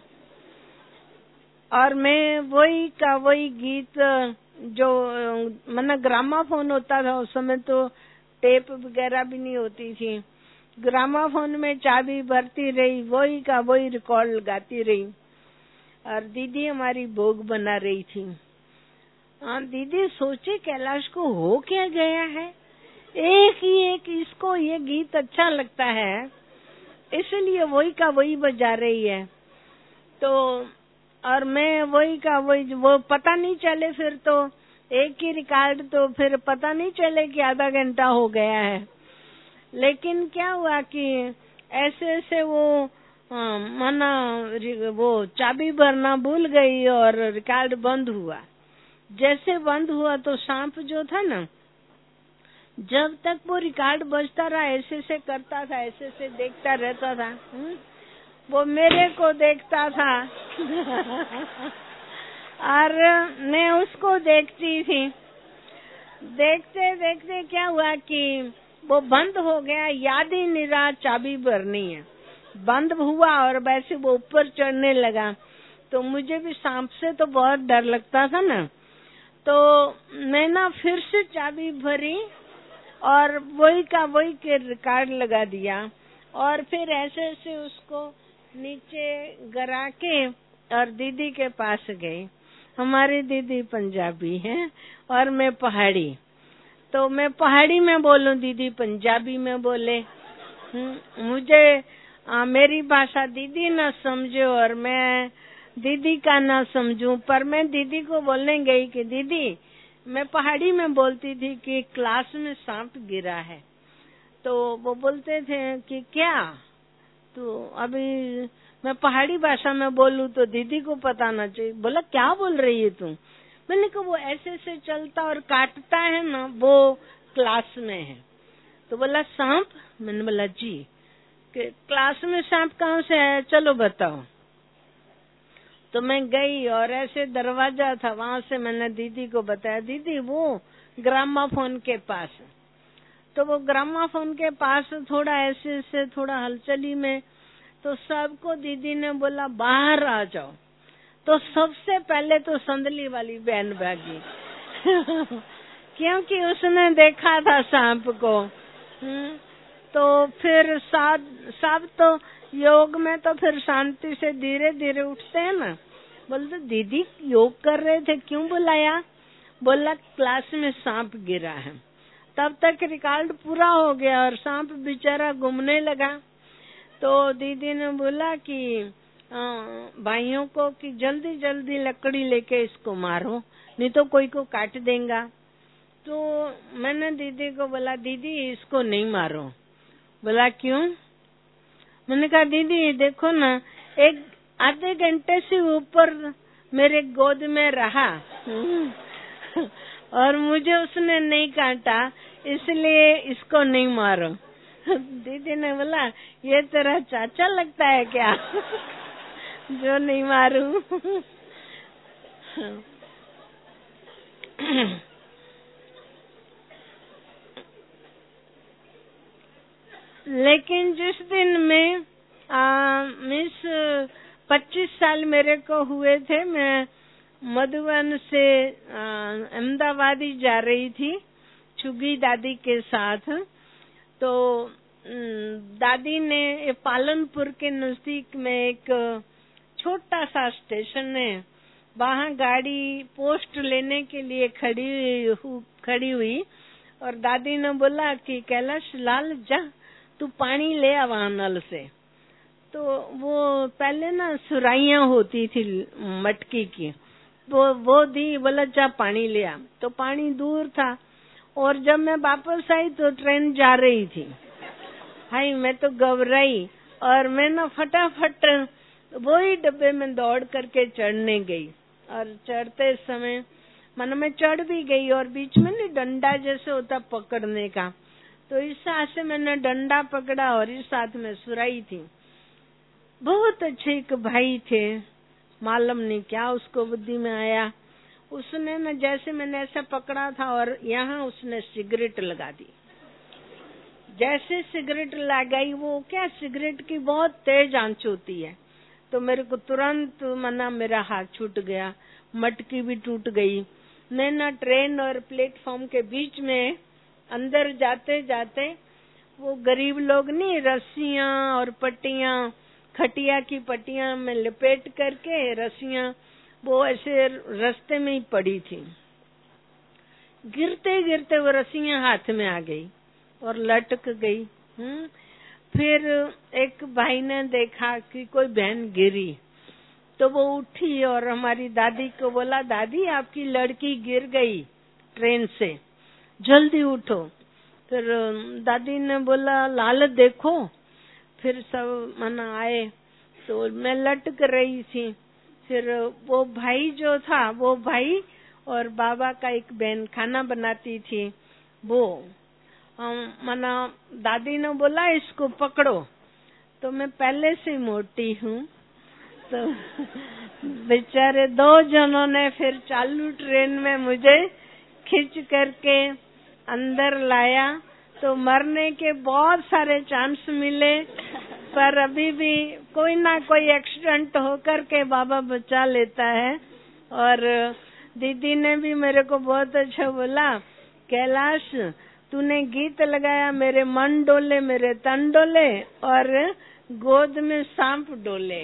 और मैं वही का वही गीत जो मना ग्रामाफोन होता था उस समय, तो टेप वगैरह भी नहीं होती थी, ग्रामाफोन में चाबी भरती रही, वही का वही रिकॉर्ड लगाती रही। और दीदी हमारी भोग बना रही थी। दीदी सोचे कैलाश को हो क्या गया है, एक ही एक इसको ये गीत अच्छा लगता है, इसलिए वही का वही बजा रही है। तो और मैं वही का वही, वो पता नहीं चले फिर तो एक ही रिकॉर्ड, तो फिर पता नहीं चले कि आधा घंटा हो गया है। लेकिन क्या हुआ कि ऐसे ऐसे वो माना वो चाबी भरना भूल गई और रिकॉर्ड बंद हुआ। जैसे बंद हुआ तो सांप जो था ना, जब तक वो रिकॉर्ड बजता रहा ऐसे ऐसे करता था, ऐसे ऐसे देखता रहता था। वो मेरे को देखता था और मैं उसको देखती थी। देखते देखते क्या हुआ कि वो बंद हो गया, याद ही नहीं रहा चाबी भरनी है। बंद हुआ और वैसे वो ऊपर चढ़ने लगा। तो मुझे भी सांप से तो बहुत डर लगता था ना, तो मैं ना फिर से चाबी भरी और वही का वही के रिकॉर्ड लगा दिया। और फिर ऐसे ऐसे उसको नीचे गिरा के और दीदी के पास गई। हमारी दीदी पंजाबी है और मैं पहाड़ी, तो मैं पहाड़ी में बोलूं, दीदी पंजाबी में बोले। मुझे मेरी भाषा दीदी ना समझे और मैं दीदी का ना समझूं, पर मैं दीदी को बोलने गई कि दीदी, मैं पहाड़ी में बोलती थी कि क्लास में सांप गिरा है। तो वो बोलते थे कि क्या, तो अभी मैं पहाड़ी भाषा में बोलूं तो दीदी को पता ना चाहिए। बोला क्या बोल रही है तू? मैंने कहा वो ऐसे ऐसे चलता और काटता है ना, वो क्लास में है। तो बोला सांप? मैंने बोला जी। कि क्लास में सांप कहाँ से है, चलो बताओ। तो मैं गई और ऐसे दरवाजा था, वहां से मैंने दीदी को बताया, दीदी वो ग्रामाफोन के पास। तो वो ग्रामाफोन के पास थोड़ा ऐसे ऐसे थोड़ा हलचली में, तो सबको दीदी ने बोला बाहर आ जाओ। तो सबसे पहले तो संदली वाली बहन भागी क्योंकि उसने देखा था सांप को। तो फिर सब तो योग में तो फिर शांति से धीरे धीरे उठते हैं ना। बोलते दीदी योग कर रहे थे, क्यों बुलाया? बोला क्लास में सांप गिरा है। तब तक रिकॉर्ड पूरा हो गया और सांप बेचारा घूमने लगा। तो दीदी ने बोला कि भाइयों को कि जल्दी जल्दी लकड़ी लेके इसको मारो, नहीं तो कोई को काट देगा। तो मैंने दीदी को बोला दीदी इसको नहीं मारो। बोला क्यों? मैंने कहा दीदी देखो ना, एक आधे घंटे से ऊपर मेरे गोद में रहा और मुझे उसने नहीं काटा, इसलिए इसको नहीं मारो। दीदी ने बोला ये तेरा चाचा लगता है क्या जो नहीं मारू? लेकिन जिस दिन में मिस 25 साल मेरे को हुए थे, मैं मधुबन से अहमदाबाद ही जा रही थी छुगी दादी के साथ। तो दादी ने पालनपुर के नजदीक में एक छोटा सा स्टेशन है, वहाँ गाड़ी पोस्ट लेने के लिए खड़ी हुई और दादी ने बोला कि कैलाश लाल जा तू पानी ले आ वहाँ नल से। तो वो पहले ना सुराइयां होती थी मटकी की, वो दी, बोला जा पानी ले आ। तो पानी दूर था और जब मैं वापस आई तो ट्रेन जा रही थी। हाय मैं तो घबराई और मैं ना फटाफट वही डब्बे में दौड़ करके चढ़ने गई और चढ़ते समय मन में चढ़ भी गई और बीच में नहीं डंडा जैसे होता पकड़ने का, तो इस हाथ से मैंने डंडा पकड़ा और इस हाथ में सुराई थी। बहुत अच्छे एक भाई थे, मालूम नहीं क्या उसको बुद्धि में आया, उसने न जैसे मैंने ऐसा पकड़ा था और यहाँ उसने सिगरेट लगा दी। जैसे सिगरेट लगाई, वो क्या सिगरेट की बहुत तेज आंच होती है, तो मेरे को तुरंत मेरा हाथ छूट गया, मटकी भी टूट गई। मैं ना ट्रेन और प्लेटफॉर्म के बीच में अंदर जाते जाते वो गरीब लोग नहीं रस्सियां और पट्टियां, खटिया की पट्टियां में लपेट करके रस्सियां वो ऐसे रास्ते में ही पड़ी थी। गिरते गिरते वो रस्सियां हाथ में आ गई और लटक गई। फिर एक भाई ने देखा कि कोई बहन गिरी, तो वो उठी और हमारी दादी को बोला, दादी आपकी लड़की गिर गई ट्रेन से, जल्दी उठो। फिर दादी ने बोला, लाल देखो। फिर सब मना आए, तो मैं लटक रही थी। फिर वो भाई जो था, वो भाई और बाबा का एक बहन खाना बनाती थी, वो मना दादी ने बोला इसको पकड़ो। तो मैं पहले से मोटी हूँ, तो बेचारे 2 जनों ने फिर चालू ट्रेन में मुझे खींच करके अंदर लाया। तो मरने के बहुत सारे चांस मिले, पर अभी भी कोई ना कोई एक्सीडेंट होकर के बाबा बचा लेता है। और दीदी ने भी मेरे को बहुत अच्छा बोला, कैलाश तूने गीत लगाया, मेरे मन डोले, मेरे तन डोले और गोद में सांप डोले।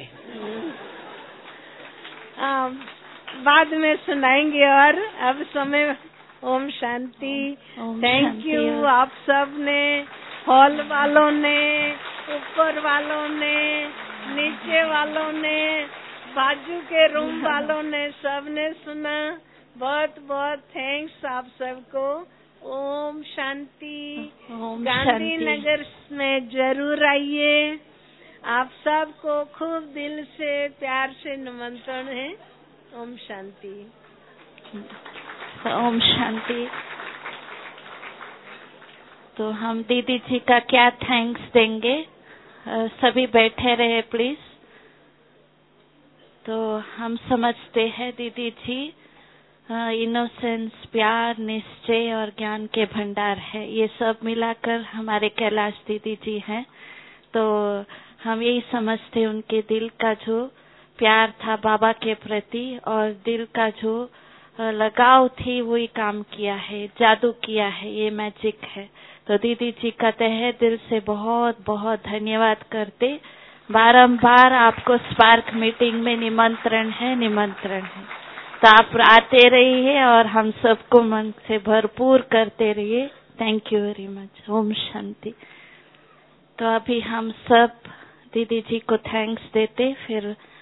बाद में सुनाएंगे। और अब समय, ओम शांति। थैंक यू आप सब ने, हॉल वालों ने, ऊपर वालों ने, नीचे वालों ने, बाजू के रूम वालों ने, सबने सुना। बहुत बहुत थैंक्स आप सबको। ओम शांति। गांधीनगर में जरूर आइए। आप सबको खूब दिल से प्यार से निमंत्रण है। ओम शांति। ओम शांति। तो हम दीदी जी का क्या थैंक्स देंगे। सभी बैठे रहे प्लीज। तो हम समझते हैं दीदी जी इनोसेंस, प्यार, निश्चय और ज्ञान के भंडार है। ये सब मिलाकर हमारे कैलाश दीदी जी हैं। तो हम यही समझते उनके दिल का जो प्यार था बाबा के प्रति और दिल का जो लगाव थी, वही काम किया है, जादू किया है, ये मैजिक है। तो दीदी जी का तहे दिल से बहुत बहुत धन्यवाद करते। बारंबार आपको स्पार्क मीटिंग में निमंत्रण है, निमंत्रण है। तो आप आते रहिए और हम सबको मन से भरपूर करते रहिए। Thank you very much. ओम शांति। तो अभी हम सब दीदी जी को थैंक्स देते, फिर